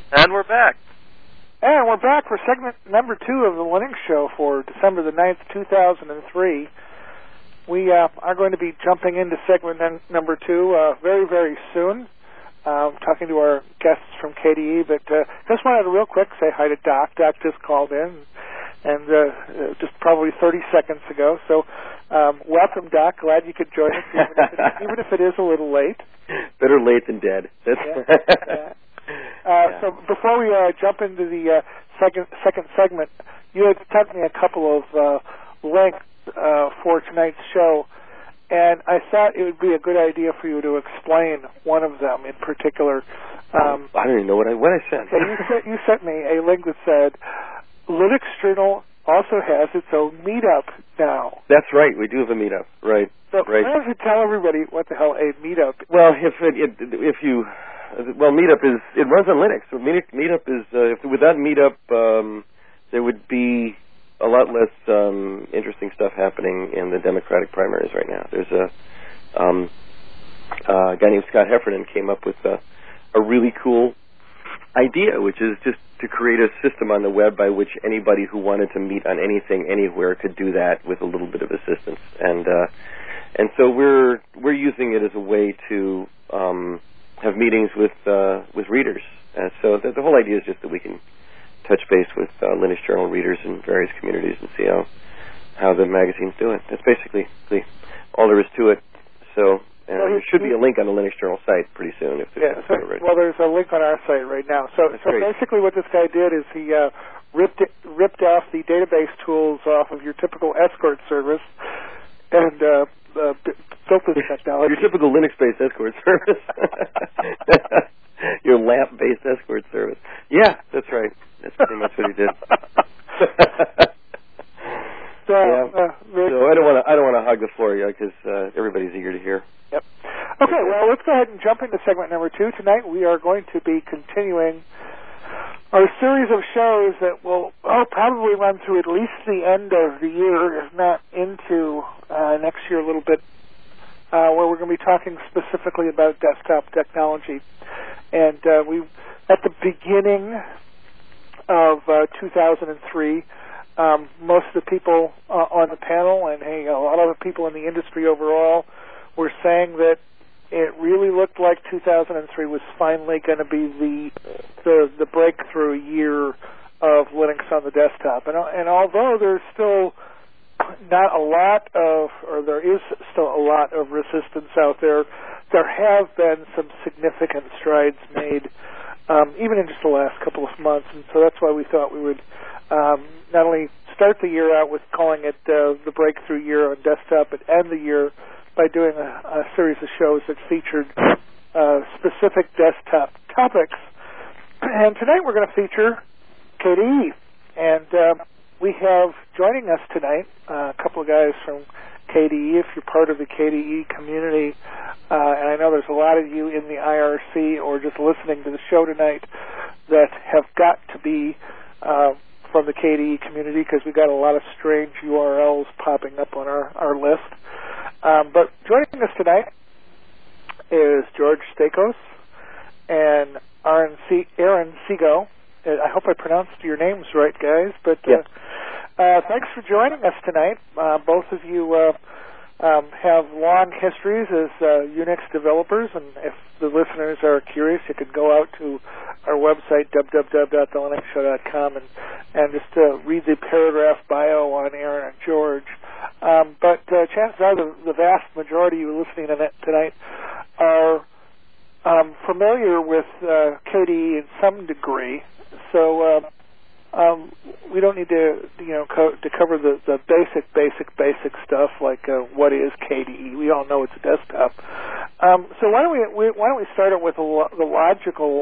And we're back. And we're back for segment number 2 of the Linux Show for December the 9th, 2003. We are going to be jumping into segment number 2 very, very soon, talking to our guests from KDE. But just wanted to real quick say hi to Doc. Doc just called in, and just probably 30 seconds ago. So welcome, Doc. Glad you could join us, even if it is a little late. Better late than dead. That's yeah. So before we jump into the second segment, you had sent me a couple of links for tonight's show, and I thought it would be a good idea for you to explain one of them in particular. I don't even know what I sent. You sent me a link that said Linux Journal also has its own meetup now. That's right. We do have a meetup. Right. So right. why don't you tell everybody what the hell a meetup is? Well, Meetup it runs on Linux. So Meetup is without Meetup, there would be a lot less interesting stuff happening in the Democratic primaries right now. There's a guy named Scott Heffernan came up with a really cool idea, which is just to create a system on the web by which anybody who wanted to meet on anything anywhere could do that with a little bit of assistance. And so we're using it as a way to have meetings with readers. So the whole idea is just that we can touch base with Linux Journal readers in various communities and see how the magazine's doing. That's basically all there is to it. So there should be a link on the Linux Journal site pretty soon. Well, there's a link on our site right now. So basically what this guy did is he ripped off the database tools off of your typical escort service and built this technology. Your typical Linux-based escort service. Your LAMP-based escort service. Yeah, that's right. That's pretty much what he did. So I don't want to hog the floor yet because everybody's eager to hear. Yep. Okay, well, let's go ahead and jump into segment number 2. Tonight we are going to be continuing our series of shows that will probably run through at least the end of the year, if not into next year a little bit, where we're going to be talking specifically about desktop technology. And at the beginning of 2003, most of the people on the panel and a lot of the people in the industry overall were saying that it really looked like 2003 was finally going to be the breakthrough year of Linux on the desktop. And although there's still not a lot of, or there is still a lot of resistance out there, there have been some significant strides made, even in just the last couple of months. And so that's why we thought we would not only start the year out with calling it the breakthrough year on desktop, but end the year by doing a series of shows that featured specific desktop topics. And tonight we're going to feature KDE. And we have joining us tonight a couple of guys from KDE, if you're part of the KDE community. And I know there's a lot of you in the IRC or just listening to the show tonight that have got to be from the KDE community because we got a lot of strange URLs popping up on our list. But joining us tonight is George Stakos and Aaron Seago. I hope I pronounced your names right, guys. But thanks for joining us tonight. Both of you have long histories as Unix developers, and if the listeners are curious, you can go out to our website, www.thelinuxshow.com, and just read the paragraph bio on Aaron and George. But chances are the vast majority of you listening to tonight are familiar with KDE in some degree, so we don't need to to cover the basic stuff like what is KDE. We all know it's a desktop. So why don't we start it with the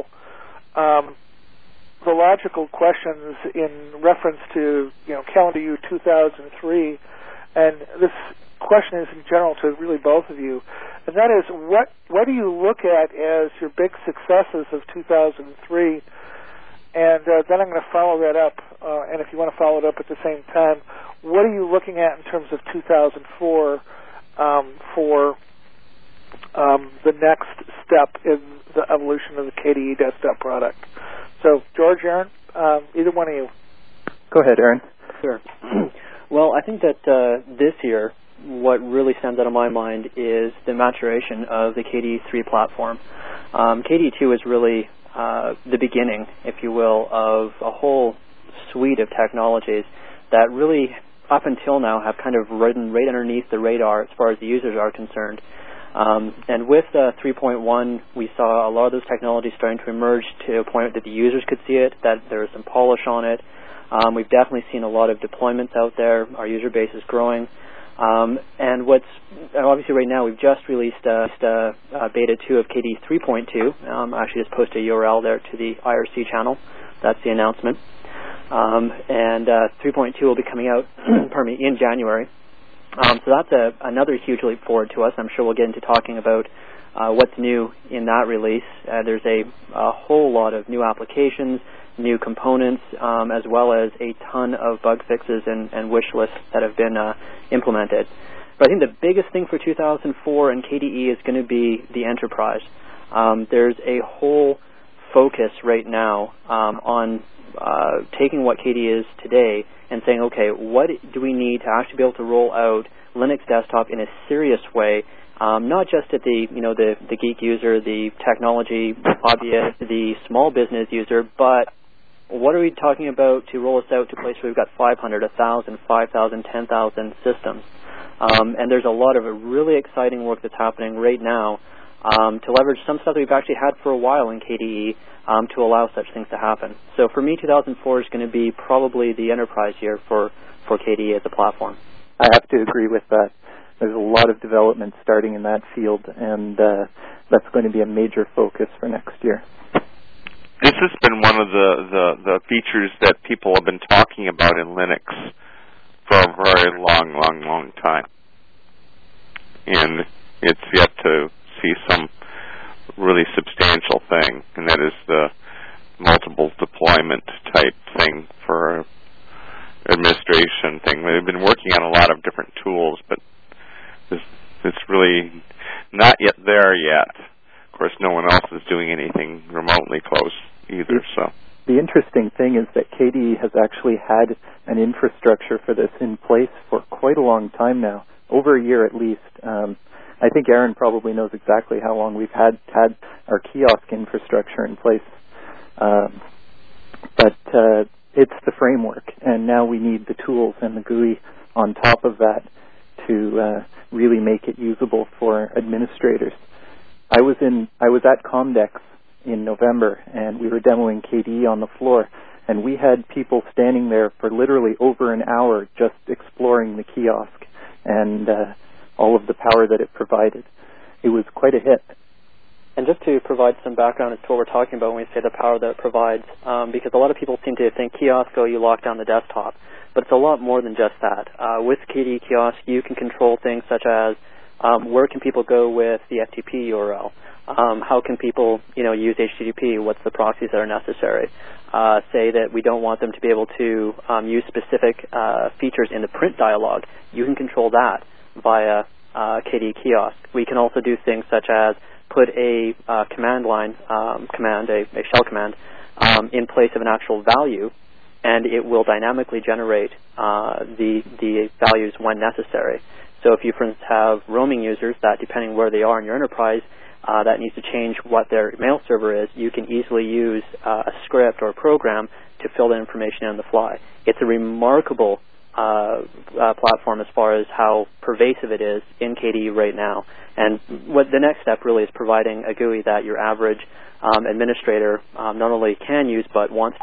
logical questions in reference to calendar year 2003, and this question is in general to really both of you, and that is what do you look at as your big successes of 2003? And then I'm going to follow that up, and if you want to follow it up at the same time, what are you looking at in terms of 2004 for the next step in the evolution of the KDE desktop product? So, George, Aaron, either one of you. Go ahead, Aaron. Sure. Well, I think that this year, what really stands out in my mind is the maturation of the KDE 3 platform. KDE 2 is really the beginning, if you will, of a whole suite of technologies that really, up until now, have kind of ridden right underneath the radar as far as the users are concerned. And with 3.1, we saw a lot of those technologies starting to emerge to a point that the users could see it, that there was some polish on it. We've definitely seen a lot of deployments out there. Our user base is growing. And what's obviously right now, we've just released beta 2 of KDE 3.2. I actually just posted a URL there to the IRC channel. That's the announcement. And 3.2 will be coming out in January. So that's another huge leap forward to us. I'm sure we'll get into talking about what's new in that release. There's a whole lot of new applications, new components, as well as a ton of bug fixes and wish lists that have been implemented. But I think the biggest thing for 2004 and KDE is going to be the enterprise. There's a whole focus right now on taking what KDE is today and saying, okay, what do we need to actually be able to roll out Linux desktop in a serious way, not just at the geek user, the technology hobbyist, the small business user, but what are we talking about to roll us out to a place where we've got 500, 1,000, 5,000, 10,000 systems? And there's a lot of really exciting work that's happening right now to leverage some stuff that we've actually had for a while in KDE to allow such things to happen. So for me, 2004 is going to be probably the enterprise year for KDE as a platform. I have to agree with that. There's a lot of development starting in that field, and that's going to be a major focus for next year. This has been one of the features that people have been talking about in Linux for a very long time. And it's yet to see some really substantial thing, and that is the multiple deployment type thing for administration thing. They've been working on a lot of different tools, but it's really not yet there yet. Of course, no one else is doing anything remotely close either. So the interesting thing is that KDE has actually had an infrastructure for this in place for quite a long time now, over a year at least. I think Aaron probably knows exactly how long we've had our kiosk infrastructure in place. But it's the framework, and now we need the tools and the GUI on top of that to really make it usable for administrators. I was at Comdex in November, and we were demoing KDE on the floor, and we had people standing there for literally over an hour just exploring the kiosk and all of the power that it provided. It was quite a hit. And just to provide some background as to what we're talking about when we say the power that it provides, because a lot of people seem to think kiosk, you lock down the desktop, but it's a lot more than just that. With KDE Kiosk, you can control things such as where can people go with the FTP URL? How can people, use HTTP? What's the proxies that are necessary? Say that we don't want them to be able to use specific features in the print dialog. You can control that via KDE Kiosk. We can also do things such as put a command line command, a shell command, in place of an actual value, and it will dynamically generate the values when necessary. So if you, for instance, have roaming users that, depending where they are in your enterprise, that needs to change what their mail server is, you can easily use a script or a program to fill that information on the fly. It's a remarkable platform as far as how pervasive it is in KDE right now. And what the next step really is providing a GUI that your average administrator not only can use but wants.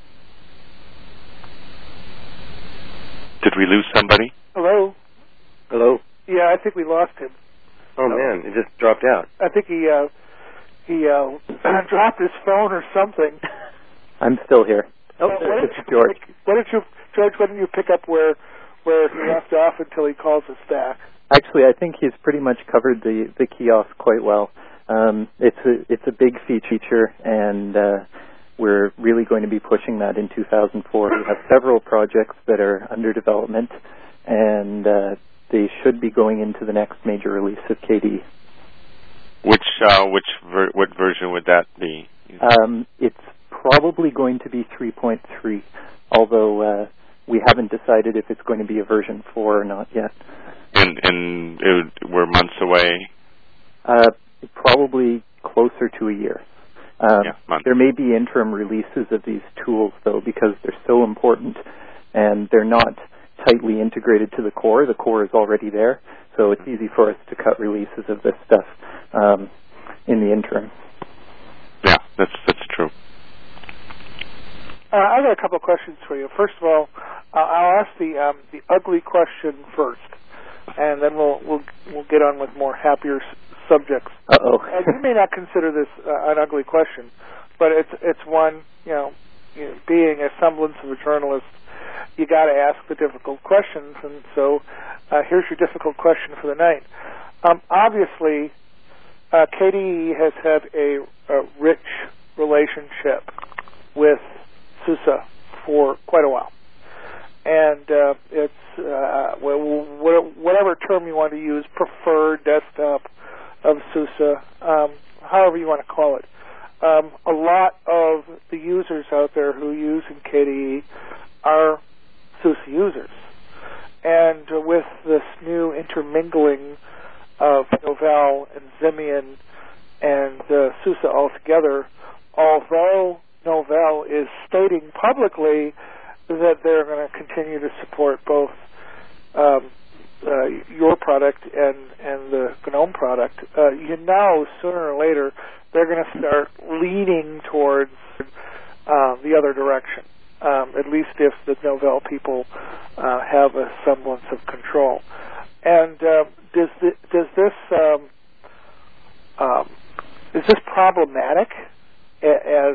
Did we lose somebody? Hello? Hello? Yeah, I think we lost him. Oh, man, it just dropped out. I think he dropped his phone or something. I'm still here. Oh, it's George. George, why don't you pick up where he left off until he calls us back? Actually, I think he's pretty much covered the kiosk quite well. It's a big feature, and we're really going to be pushing that in 2004. We have several projects that are under development, and they should be going into the next major release of KDE. What version would that be? It's probably going to be 3.3, although we haven't decided if it's going to be a version 4 or not yet. And we're months away? Probably closer to a year. There may be interim releases of these tools, though, because they're so important and they're not tightly integrated to the core. The core is already there, so it's easy for us to cut releases of this stuff in the interim. Yeah, that's true. I've got a couple of questions for you. First of all, I'll ask the ugly question first, and then we'll get on with more happier subjects. Uh-oh. And you may not consider this an ugly question, but it's one, being a semblance of a journalist, you got to ask the difficult questions, and so here's your difficult question for the night. Obviously, KDE has had a rich relationship with SUSE for quite a while, and it's whatever term you want to use, preferred desktop of SUSE, however you want to call it. A lot of the users out there who use in KDE are SUSE users. And with this new intermingling of Novell and Symbian and SUSE altogether, although Novell is stating publicly that they're going to continue to support both your product and the GNOME product, sooner or later, they're going to start leaning towards the other direction, at least if the Novell people have a semblance of control. And is this problematic as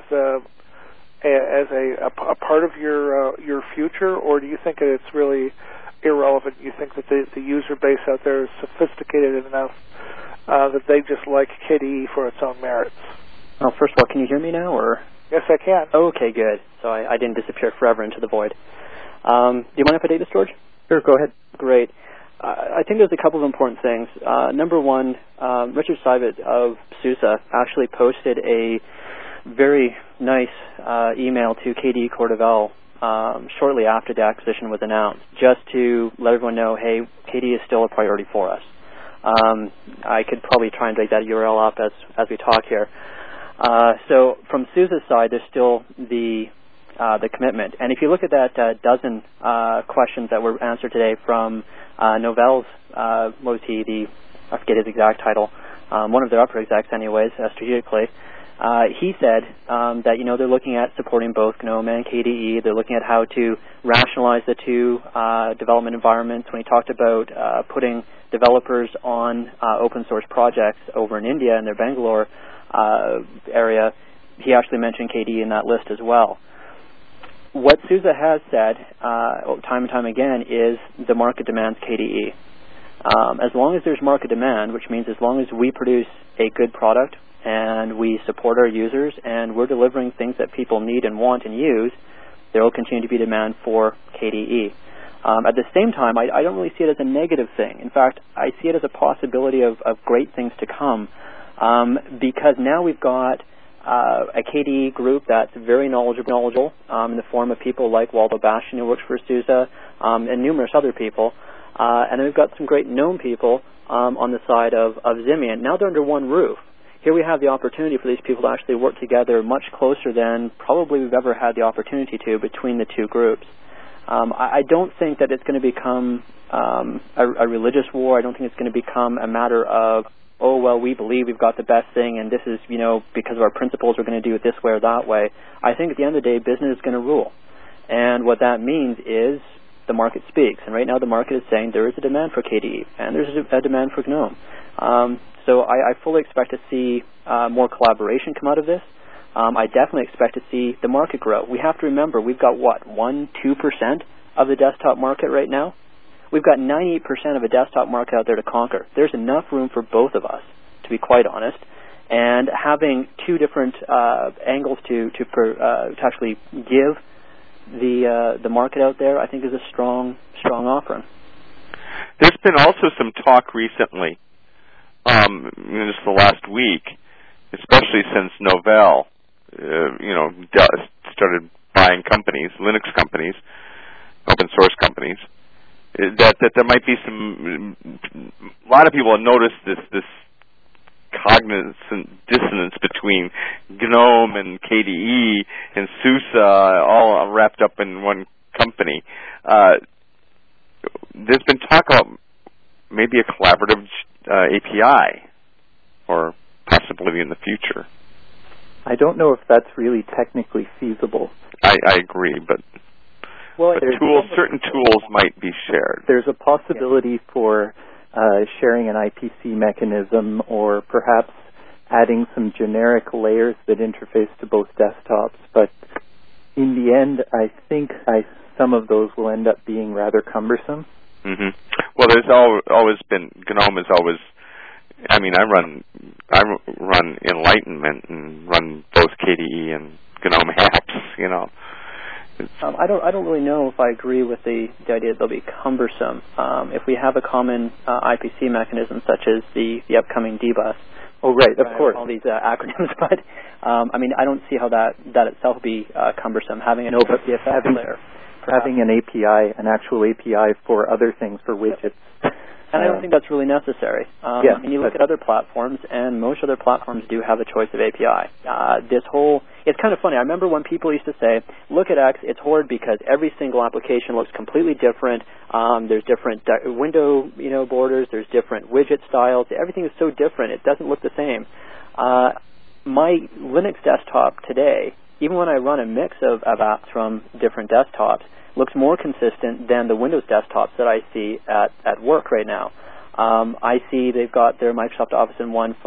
a part of your future, or do you think that it's really irrelevant? You think that the user base out there is sophisticated enough that they just like KDE for its own merits? Well, first of all, can you hear me now, or? Yes, I can. Okay, good. So I didn't disappear forever into the void. Do you mind if I take this, George? Sure, go ahead. Great. I think there's a couple of important things. Number one, Richard Sivett of SUSE actually posted a very nice email to KDE Core Devel shortly after the acquisition was announced, just to let everyone know, hey, KDE is still a priority for us. I could probably try and dig that URL up as we talk here. So from SUSE's side, there's still the commitment. And if you look at that dozen questions that were answered today from Novell's, what was he, I forget his exact title, one of their upper execs anyways, strategically, he said that, they're looking at supporting both GNOME and KDE. They're looking at how to rationalize the two development environments. When he talked about putting developers on open source projects over in India in their Bangalore area, he actually mentioned KDE in that list as well. What SUSE has said time and time again is the market demands KDE. As long as there's market demand, which means as long as we produce a good product and we support our users and we're delivering things that people need and want and use, there will continue to be demand for KDE. At the same time, I don't really see it as a negative thing. In fact, I see it as a possibility of great things to come, because now we've got a KDE group that's very knowledgeable in the form of people like Waldo Bastian, who works for SUSE, and numerous other people. And then we've got some great GNOME people on the side of Symbian. Now they're under one roof. Here we have the opportunity for these people to actually work together much closer than probably we've ever had the opportunity to between the two groups. I don't think that it's going to become a religious war. I don't think it's going to become a matter of, oh, well, we believe we've got the best thing and this is, because of our principles, we're going to do it this way or that way. I think at the end of the day, business is going to rule. And what that means is the market speaks. And right now the market is saying there is a demand for KDE and there's a demand for GNOME. So I fully expect to see more collaboration come out of this. I definitely expect to see the market grow. We have to remember, we've got, 1-2% of the desktop market right now? We've got 98% of a desktop market out there to conquer. There's enough room for both of us, to be quite honest. And having two different angles to actually give the market out there, I think is a strong offering. There's been also some talk recently, in just the last week, especially since Novell started buying companies, Linux companies, open source companies, that there might be a lot of people have noticed this cognizant dissonance between GNOME and KDE and SUSE all wrapped up in one company. There's been talk about maybe a collaborative API, or possibly in the future. I don't know if that's really technically feasible. I agree, but certain tools might be shared. There's a possibility for sharing an IPC mechanism, or perhaps adding some generic layers that interface to both desktops. But in the end, I think some of those will end up being rather cumbersome. Mm-hmm. Well, there's always been, GNOME is always, I run Enlightenment and run both KDE and GNOME apps, I don't really know if I agree with the idea that they'll be cumbersome. If we have a common IPC mechanism, such as the upcoming DBus. Oh, right, of course. All these acronyms, but I don't see how that itself will be cumbersome. Having an OpenCFS layer. Having an API, an actual API for other things, for widgets. And I don't think that's really necessary. And you look at other platforms, and most other platforms do have a choice of API. It's kind of funny. I remember when people used to say, look at X, it's horrid because every single application looks completely different. There's different window borders, there's different widget styles. Everything is so different, it doesn't look the same. My Linux desktop today, even when I run a mix of apps from different desktops, looks more consistent than the Windows desktops that I see at work right now. I see they've got their Microsoft Office in one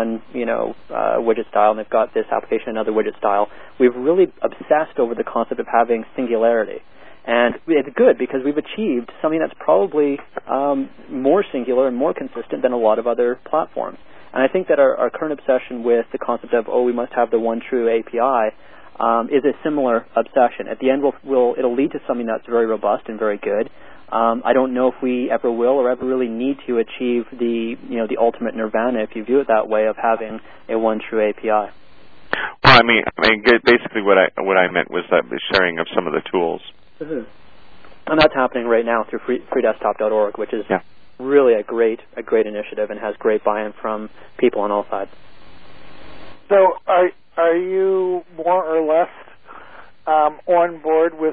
widget style, and they've got this application in another widget style. We've really obsessed over the concept of having singularity. And it's good because we've achieved something that's probably more singular and more consistent than a lot of other platforms. And I think that our current obsession with the concept of, we must have the one true API, is a similar obsession. At the end, it'll lead to something that's very robust and very good. I don't know if we ever will or ever really need to achieve the ultimate nirvana, if you view it that way, of having a one true API. Well, basically what I meant was that the sharing of some of the tools. Mm-hmm. And that's happening right now through freedesktop.org, which is really a great initiative and has great buy-in from people on all sides. So are you more or less on board with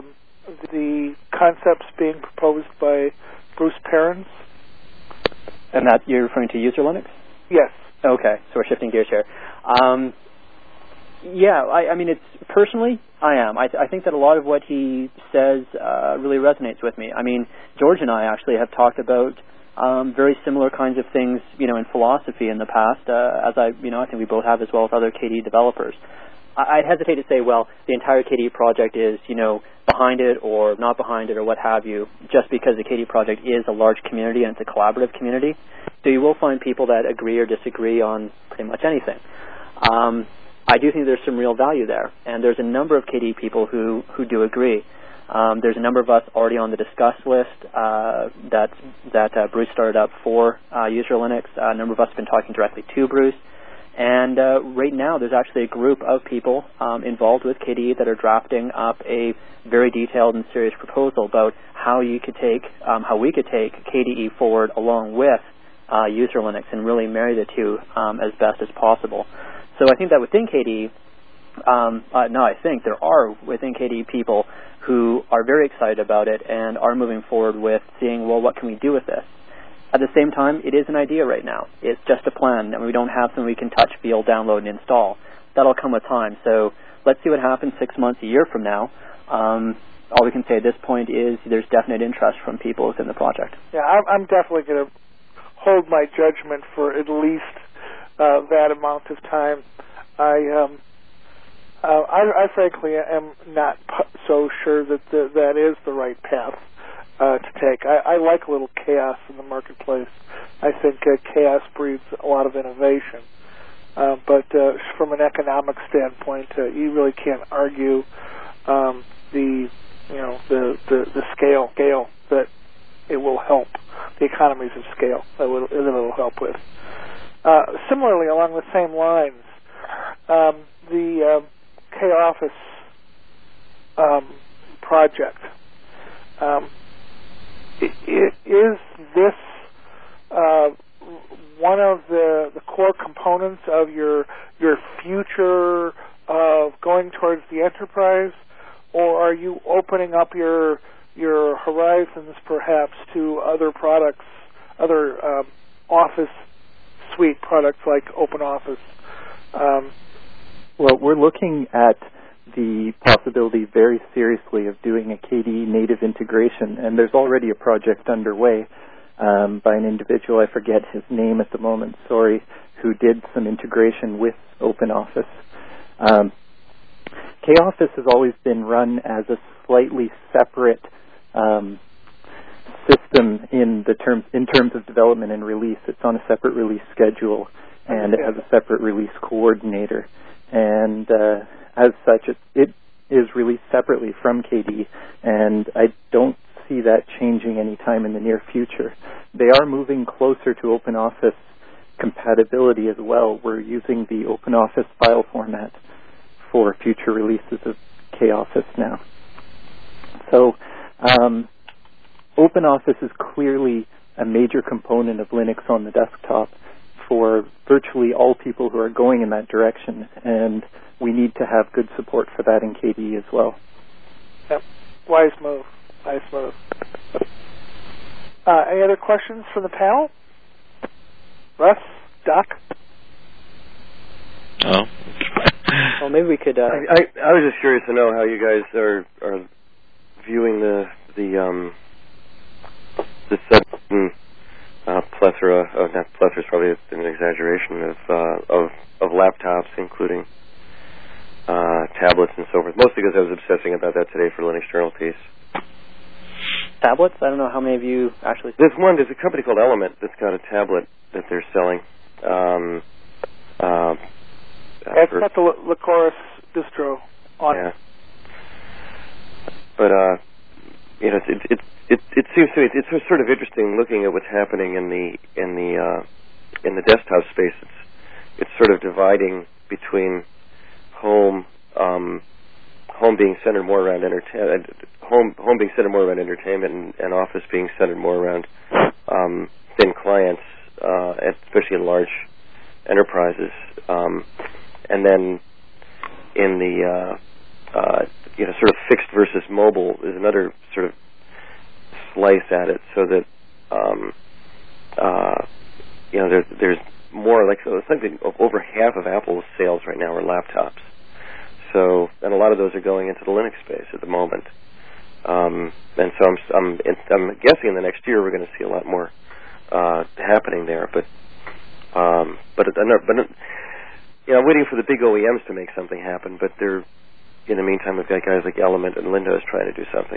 the concepts being proposed by Bruce Perens? And that you're referring to User Linux? Yes. Okay, so we're shifting gears here. It's personally, I am. I think that a lot of what he says really resonates with me. George and I actually have talked about very similar kinds of things, in philosophy in the past, as I think we both have, as well as other KDE developers. I'd hesitate to say, the entire KDE project is, behind it or not behind it or what have you, just because the KDE project is a large community and it's a collaborative community. So you will find people that agree or disagree on pretty much anything. I do think there's some real value there, and there's a number of KDE people who do agree. There's a number of us already on the discuss list that Bruce started up for User Linux. A number of us have been talking directly to Bruce. And right now there's actually a group of people involved with KDE that are drafting up a very detailed and serious proposal about how we could take KDE forward along with User Linux and really marry the two as best as possible. So I think that within KDE, I think there are within KDE people who are very excited about it and are moving forward with seeing, what can we do with this? At the same time, it is an idea right now. It's just a plan, and we don't have something we can touch, feel, download, and install. That'll come with time. So let's see what happens 6 months, a year from now. All we can say at this point is there's definite interest from people within the project. Yeah, I'm definitely going to hold my judgment for at least that amount of time. I frankly am not so sure that that is the right path to take. I like a little chaos in the marketplace. I think chaos breeds a lot of innovation. But from an economic standpoint, you really can't argue the scale that it will help, the economies of scale that it will help with. Similarly, along the same lines, the K-Office project. Is this one of the core components of your future of going towards the enterprise, or are you opening up your horizons perhaps to other products, other Office suite products like OpenOffice? Well, we're looking at the possibility very seriously of doing a KDE native integration, and there's already a project underway by an individual, I forget his name at the moment, sorry, who did some integration with OpenOffice. K-Office has always been run as a slightly separate system in terms of development and release. It's on a separate release schedule, and it has a separate release coordinator. And as such, it is released separately from KDE, and I don't see that changing anytime in the near future. They are moving closer to OpenOffice compatibility as well. We're using the OpenOffice file format for future releases of K-Office now. So OpenOffice is clearly a major component of Linux on the desktop for virtually all people who are going in that direction, and we need to have good support for that in KDE as well. Yep. Wise move. Nice move. Any other questions from the panel? Russ? Doc? Oh. Well, maybe we could... I was just curious to know how you guys are viewing the sudden plethora of, not plethora is probably an exaggeration, of laptops, including tablets and so forth. Mostly because I was obsessing about that today for Linux Journal piece. Tablets? I don't know how many of you actually... There's a company called Element that's got a tablet that they're selling. It's got the Lycoris distro on it. But it seems to me it's sort of interesting looking at what's happening in the desktop space. It's sort of dividing between home being centered more around home being centered more around entertainment, and Office being centered more around thin clients, especially in large enterprises. And then in the sort of fixed versus mobile is another sort of slice at it, so that there's more like something over half of Apple's sales right now are laptops. So, and a lot of those are going into the Linux space at the moment. And so I'm guessing in the next year we're going to see a lot more happening there. But I'm waiting for the big OEMs to make something happen. But in the meantime, we've got guys like Element and Windows trying to do something.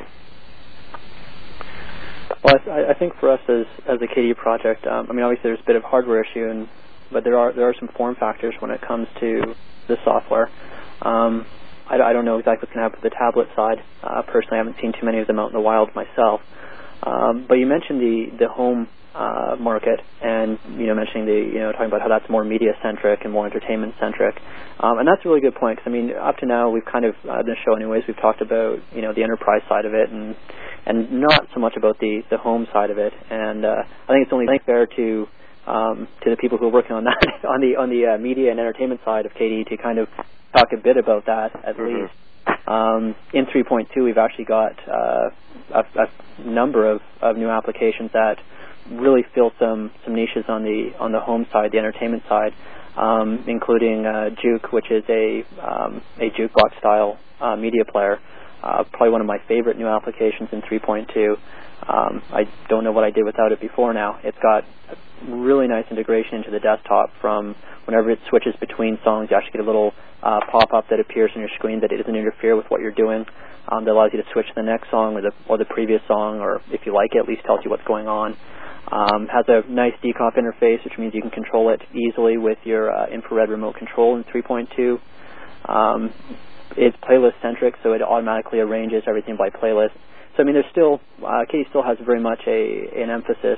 Well, I think for us as a KDE project, obviously there's a bit of hardware issue, but there are some form factors when it comes to the software. I don't know exactly what's going to happen with the tablet side. Personally, I haven't seen too many of them out in the wild myself. But you mentioned the home market, and mentioning talking about how that's more media centric and more entertainment centric, and that's a really good point. Because up to now we've kind of this show, anyways, we've talked about the enterprise side of it, and not so much about the home side of it. And I think it's only fair to the people who are working on that on the media and entertainment side of KDE to kind of talk a bit about that at least. In 3.2, we've actually got a number of new applications that really fill some niches on the home side, the entertainment side, including Juke, which is a jukebox style media player. Probably one of my favorite new applications in 3.2. I don't know what I did without it before now. It's got really nice integration into the desktop. From whenever it switches between songs, you actually get a little pop-up that appears on your screen that it doesn't interfere with what you're doing. That allows you to switch to the next song or the previous song, or if you like it, at least tells you what's going on. Has a nice decomp interface, which means you can control it easily with your infrared remote control in 3.2. It's playlist-centric, so it automatically arranges everything by playlist. So, there's still, KDE still has very much an emphasis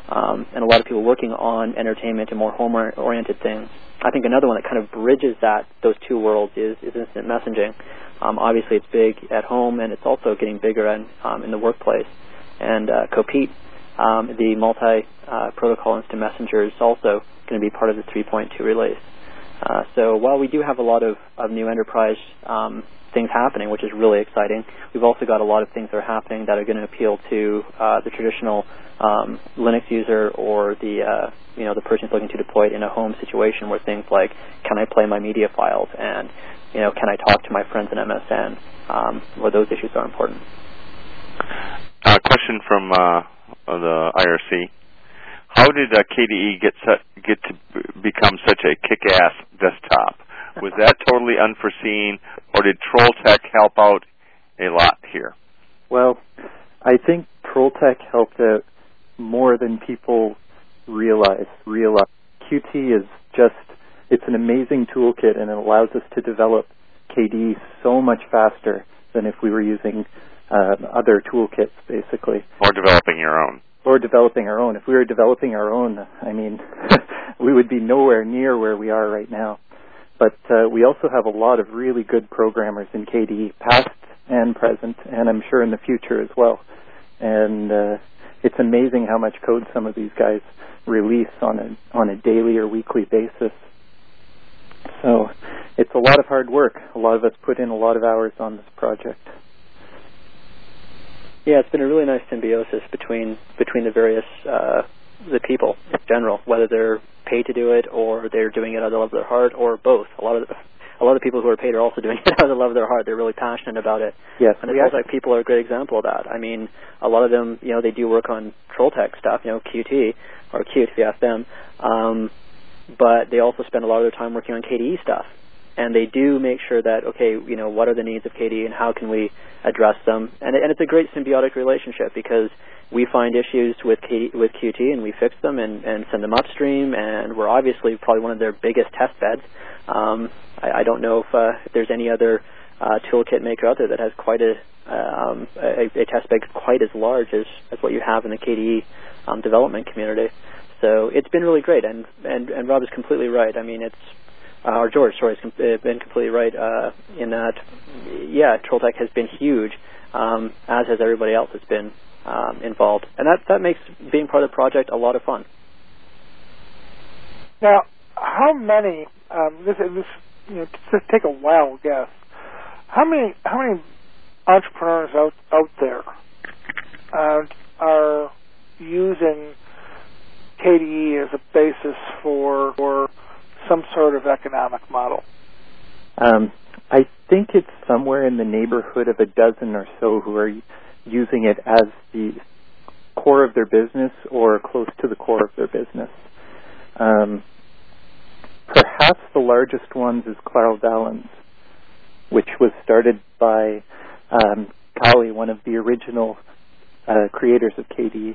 and a lot of people working on entertainment and more home-oriented things. I think another one that kind of bridges those two worlds is instant messaging. Obviously, it's big at home, and it's also getting bigger in the workplace. And Kopete, the multi-protocol instant messenger, is also going to be part of the 3.2 release. So while we do have a lot of new enterprise things happening, which is really exciting, we've also got a lot of things that are happening that are going to appeal to the traditional Linux user or the person who's looking to deploy it in a home situation, where things like, can I play my media files, and can I talk to my friends in MSN, where those issues are important. A question from the IRC. How did KDE get to become such a kick-ass desktop? Was that totally unforeseen, or did Trolltech help out a lot here? Well, I think Trolltech helped out more than people realize. Qt is it's an amazing toolkit, and it allows us to develop KDE so much faster than if we were using other toolkits, basically. Or developing your own. If we were developing our own, I mean, we would be nowhere near where we are right now. But we also have a lot of really good programmers in KDE, past and present, and I'm sure in the future as well. And it's amazing how much code some of these guys release on a daily or weekly basis. So it's a lot of hard work. A lot of us put in a lot of hours on this project. Yeah, it's been a really nice symbiosis between the various the people in general, whether they're paid to do it or they're doing it out of the love of their heart, or both. A lot of people who are paid are also doing it out of the love of their heart. They're really passionate about it. Yes, and the Trolltech people are a great example of that. I mean, a lot of them, they do work on Trolltech stuff, Qt or Qt if you ask them, but they also spend a lot of their time working on KDE stuff. And they do make sure that, okay, what are the needs of KDE and how can we address them? And it's a great symbiotic relationship, because we find issues with Qt and we fix them and send them upstream, and we're obviously probably one of their biggest test beds. I don't know if there's any other toolkit maker out there that has quite a test bed quite as large as what you have in the KDE development community. So it's been really great, and Rob is completely right. I mean, George, sorry, has been completely right in that, yeah, Trolltech has been huge, as has everybody else that's been involved. And that makes being part of the project a lot of fun. Now, how many, just take a wild guess, how many entrepreneurs out there are using KDE as a basis for some sort of economic model? I think it's somewhere in the neighborhood of a dozen or so who are using it as the core of their business or close to the core of their business. Perhaps the largest ones is Claraldalens, which was started by Kali, one of the original creators of KDE.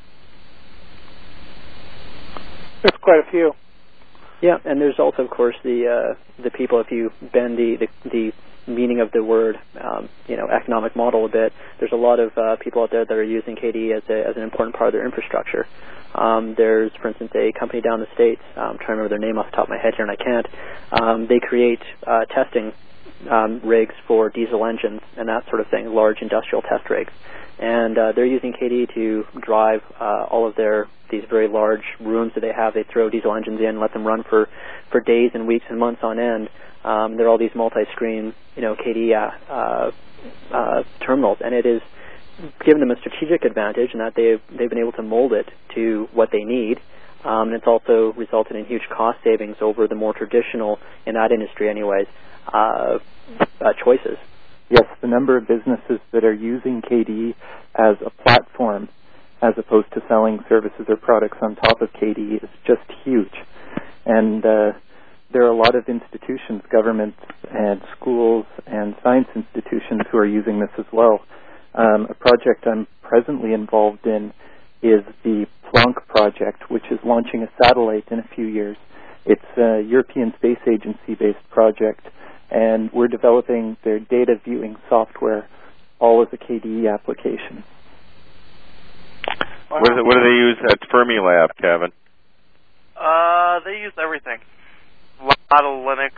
There's quite a few. Yeah, and there's also, of course, the people. If you bend the meaning of the word, economic model a bit, there's a lot of people out there that are using KDE as an important part of their infrastructure. There's, for instance, a company down in the States. I'm trying to remember their name off the top of my head here, and I can't. They create testing rigs for diesel engines and that sort of thing, large industrial test rigs. And they're using KDE to drive all of these very large rooms that they have. They throw diesel engines in, let them run for days and weeks and months on end. There are all these multi-screen, KDE terminals, and it has given them a strategic advantage in that they've been able to mold it to what they need. And it's also resulted in huge cost savings over the more traditional, in that industry anyways, choices. Yes, the number of businesses that are using KDE as a platform as opposed to selling services or products on top of KDE is just huge. And there are a lot of institutions, governments and schools and science institutions who are using this as well. A project I'm presently involved in is the Planck project, which is launching a satellite in a few years. It's a European Space Agency-based project, and we're developing their data viewing software all as a KDE application. Wow. What do they use at Fermilab, Kevin? They use everything. A lot of Linux,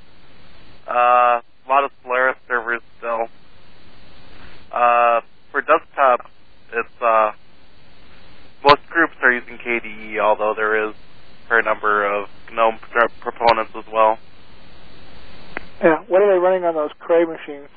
a lot of Solaris servers still. For desktop, it's most groups are using KDE, although there is a fair number of GNOME proponents as well. Yeah. What are they running on those Cray machines?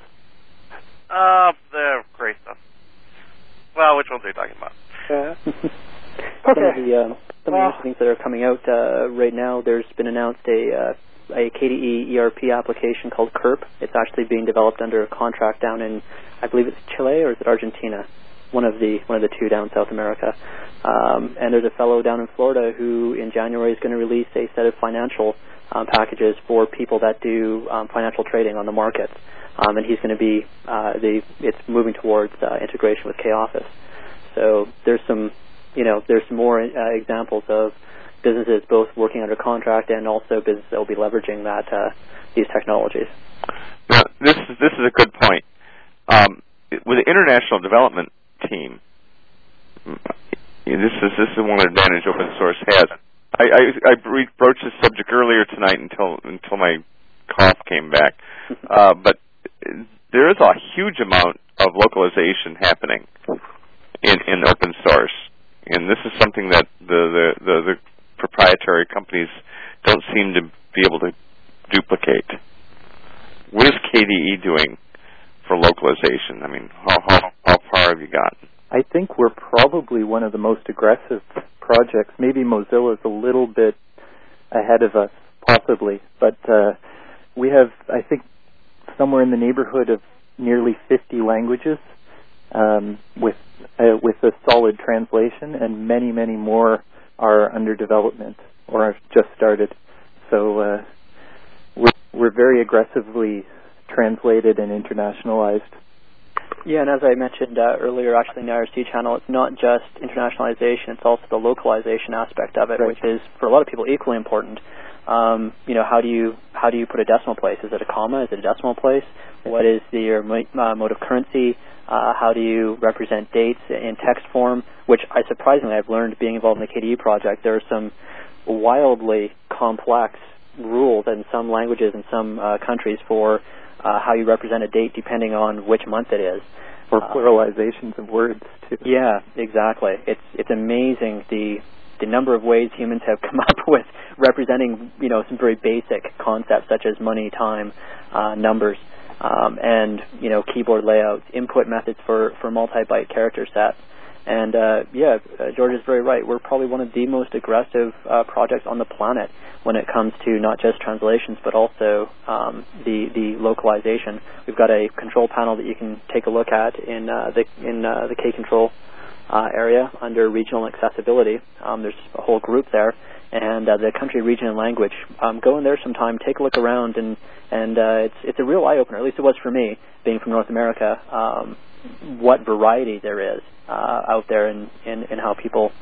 The Cray stuff. Well, which ones are you talking about? Yeah. Okay. Some of the interesting things that are coming out right now, there's been announced a KDE ERP application called KERP. It's actually being developed under a contract down in, I believe it's Chile, or is it Argentina? One of the two down South America. And there's a fellow down in Florida who in January is going to release a set of financial packages for people that do financial trading on the markets. And he's going to be it's moving towards integration with K-Office. So there's some more examples of businesses both working under contract and also businesses that will be leveraging these technologies. Now, this is a good point. With the international development team, this is one advantage open source has. I broached this subject earlier tonight until my cough came back, but there is a huge amount of localization happening in open source, and this is something that the proprietary companies don't seem to be able to duplicate. What is KDE doing for localization? I mean, how far have you gotten? I think we're probably one of the most aggressive projects. Maybe Mozilla's a little bit ahead of us, possibly, but we have, I think, somewhere in the neighborhood of nearly 50 languages with a solid translation, and many, many more are under development or have just started. So we're very aggressively translated and internationalized. Yeah, and as I mentioned earlier, actually in the IRC channel, it's not just internationalization, it's also the localization aspect of it, right, which is, for a lot of people, equally important. How do you put a decimal place? Is it a comma? Is it a decimal place? What is your mode of currency? How do you represent dates in text form? Which surprisingly I've learned being involved in the KDE project. There are some wildly complex rules in some languages in some countries for how you represent a date depending on which month it is. Or pluralizations of words too. Yeah, exactly. It's amazing the number of ways humans have come up with representing, some very basic concepts such as money, time, numbers, and keyboard layouts, input methods for multi-byte character sets. And George is very right. We're probably one of the most aggressive projects on the planet when it comes to not just translations but also the localization. We've got a control panel that you can take a look at in the K-Control area under regional accessibility. There's a whole group there, and the country, region, and language. Go in there sometime, take a look around, and it's a real eye opener. At least it was for me, being from North America. What variety there is out there in how people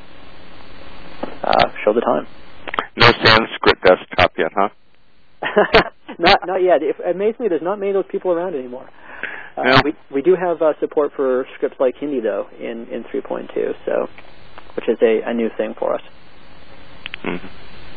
show the time. No Sanskrit desktop yet, huh? Not yet. Amazingly, there's not many of those people around anymore. Yeah. We do have support for scripts like Hindi, though, in 3.2, so which is a new thing for us. Mm-hmm.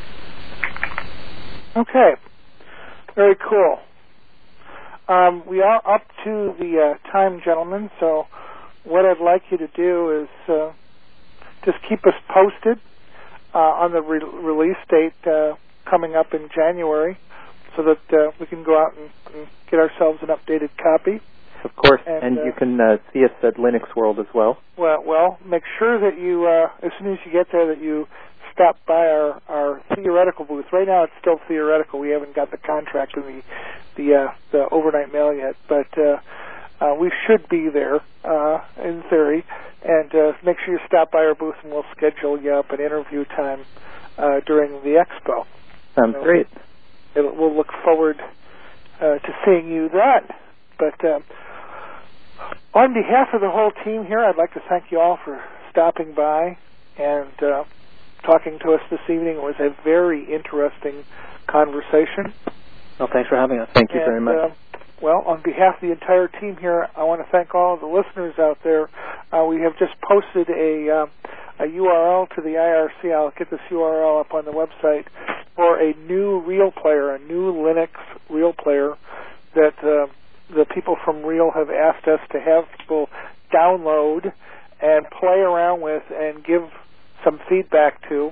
Okay. Very cool. We are up to the time, gentlemen, so what I'd like you to do is just keep us posted on the release date coming up in January so that we can go out and get ourselves an updated copy. Of course, and you can see us at Linux World as well. Well, make sure that you, as soon as you get there, that you stop by our theoretical booth. Right now it's still theoretical. We haven't got the contract and the overnight mail yet, but we should be there in theory. And make sure you stop by our booth, and we'll schedule you up an interview time during the expo. Sounds great. We'll look forward to seeing you then. But on behalf of the whole team here, I'd like to thank you all for stopping by and talking to us this evening. It was a very interesting conversation. Well, thanks for having us. Thank you very much. well, on behalf of the entire team here, I want to thank all of the listeners out there. We have just posted a URL to the IRC. I'll get this URL up on the website for a new Real player, a new Linux Real player that the people from Real have asked us to have people download and play around with and give some feedback to.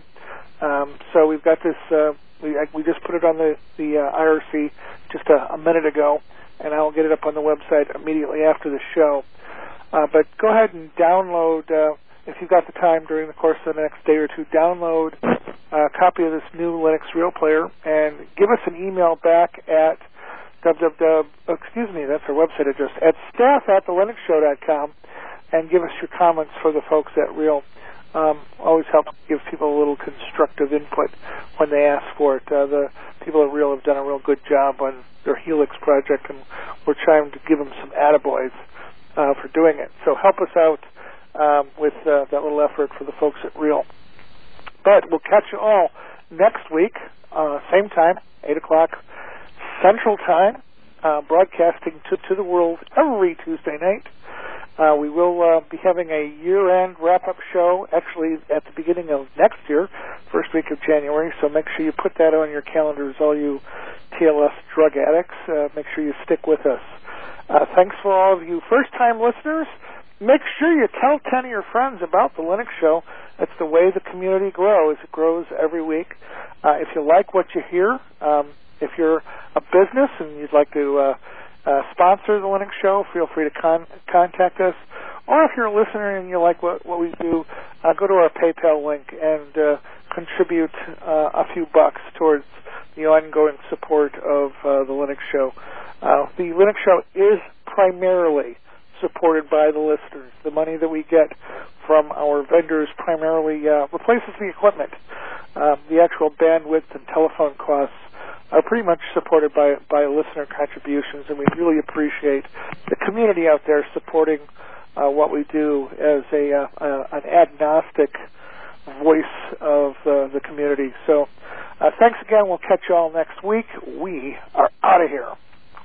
So we've got this. We just put it on the IRC just a minute ago, and I'll get it up on the website immediately after the show. But go ahead and download, if you've got the time during the course of the next day or two, download a copy of this new Linux Real player and give us an email back at that's our website address, at staff@thelinuxshow.com, and give us your comments for the folks at Real. Always helps give people a little constructive input when they ask for it. The people at Real have done a real good job on their Helix project, and we're trying to give them some attaboys for doing it. So help us out with that little effort for the folks at Real. But we'll catch you all next week, same time, 8 o'clock Central Time, broadcasting to the world every Tuesday night. We will be having a year-end wrap-up show, actually at the beginning of next year, first week of January, so make sure you put that on your calendars, all you TLS drug addicts. Make sure you stick with us. Thanks for all of you first-time listeners. Make sure you tell 10 of your friends about the Linux Show. That's the way the community grows. It grows every week. If you like what you hear, if you're a business and you'd like to sponsor the Linux Show, feel free to contact us. Or if you're a listener and you like what we do, go to our PayPal link and contribute a few bucks towards the ongoing support of the Linux Show. The Linux Show is primarily supported by the listeners. The money that we get from our vendors primarily replaces the equipment. The actual bandwidth and telephone costs are pretty much supported by listener contributions, and we really appreciate the community out there supporting what we do as an agnostic voice of the community. So thanks again. We'll catch you all next week. We are out of here.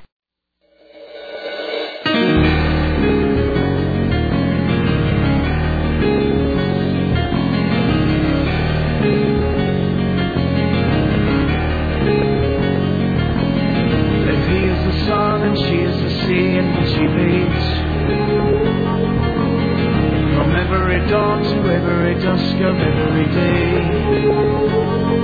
And she is the sea in which she beats. From every dawn to every dusk of every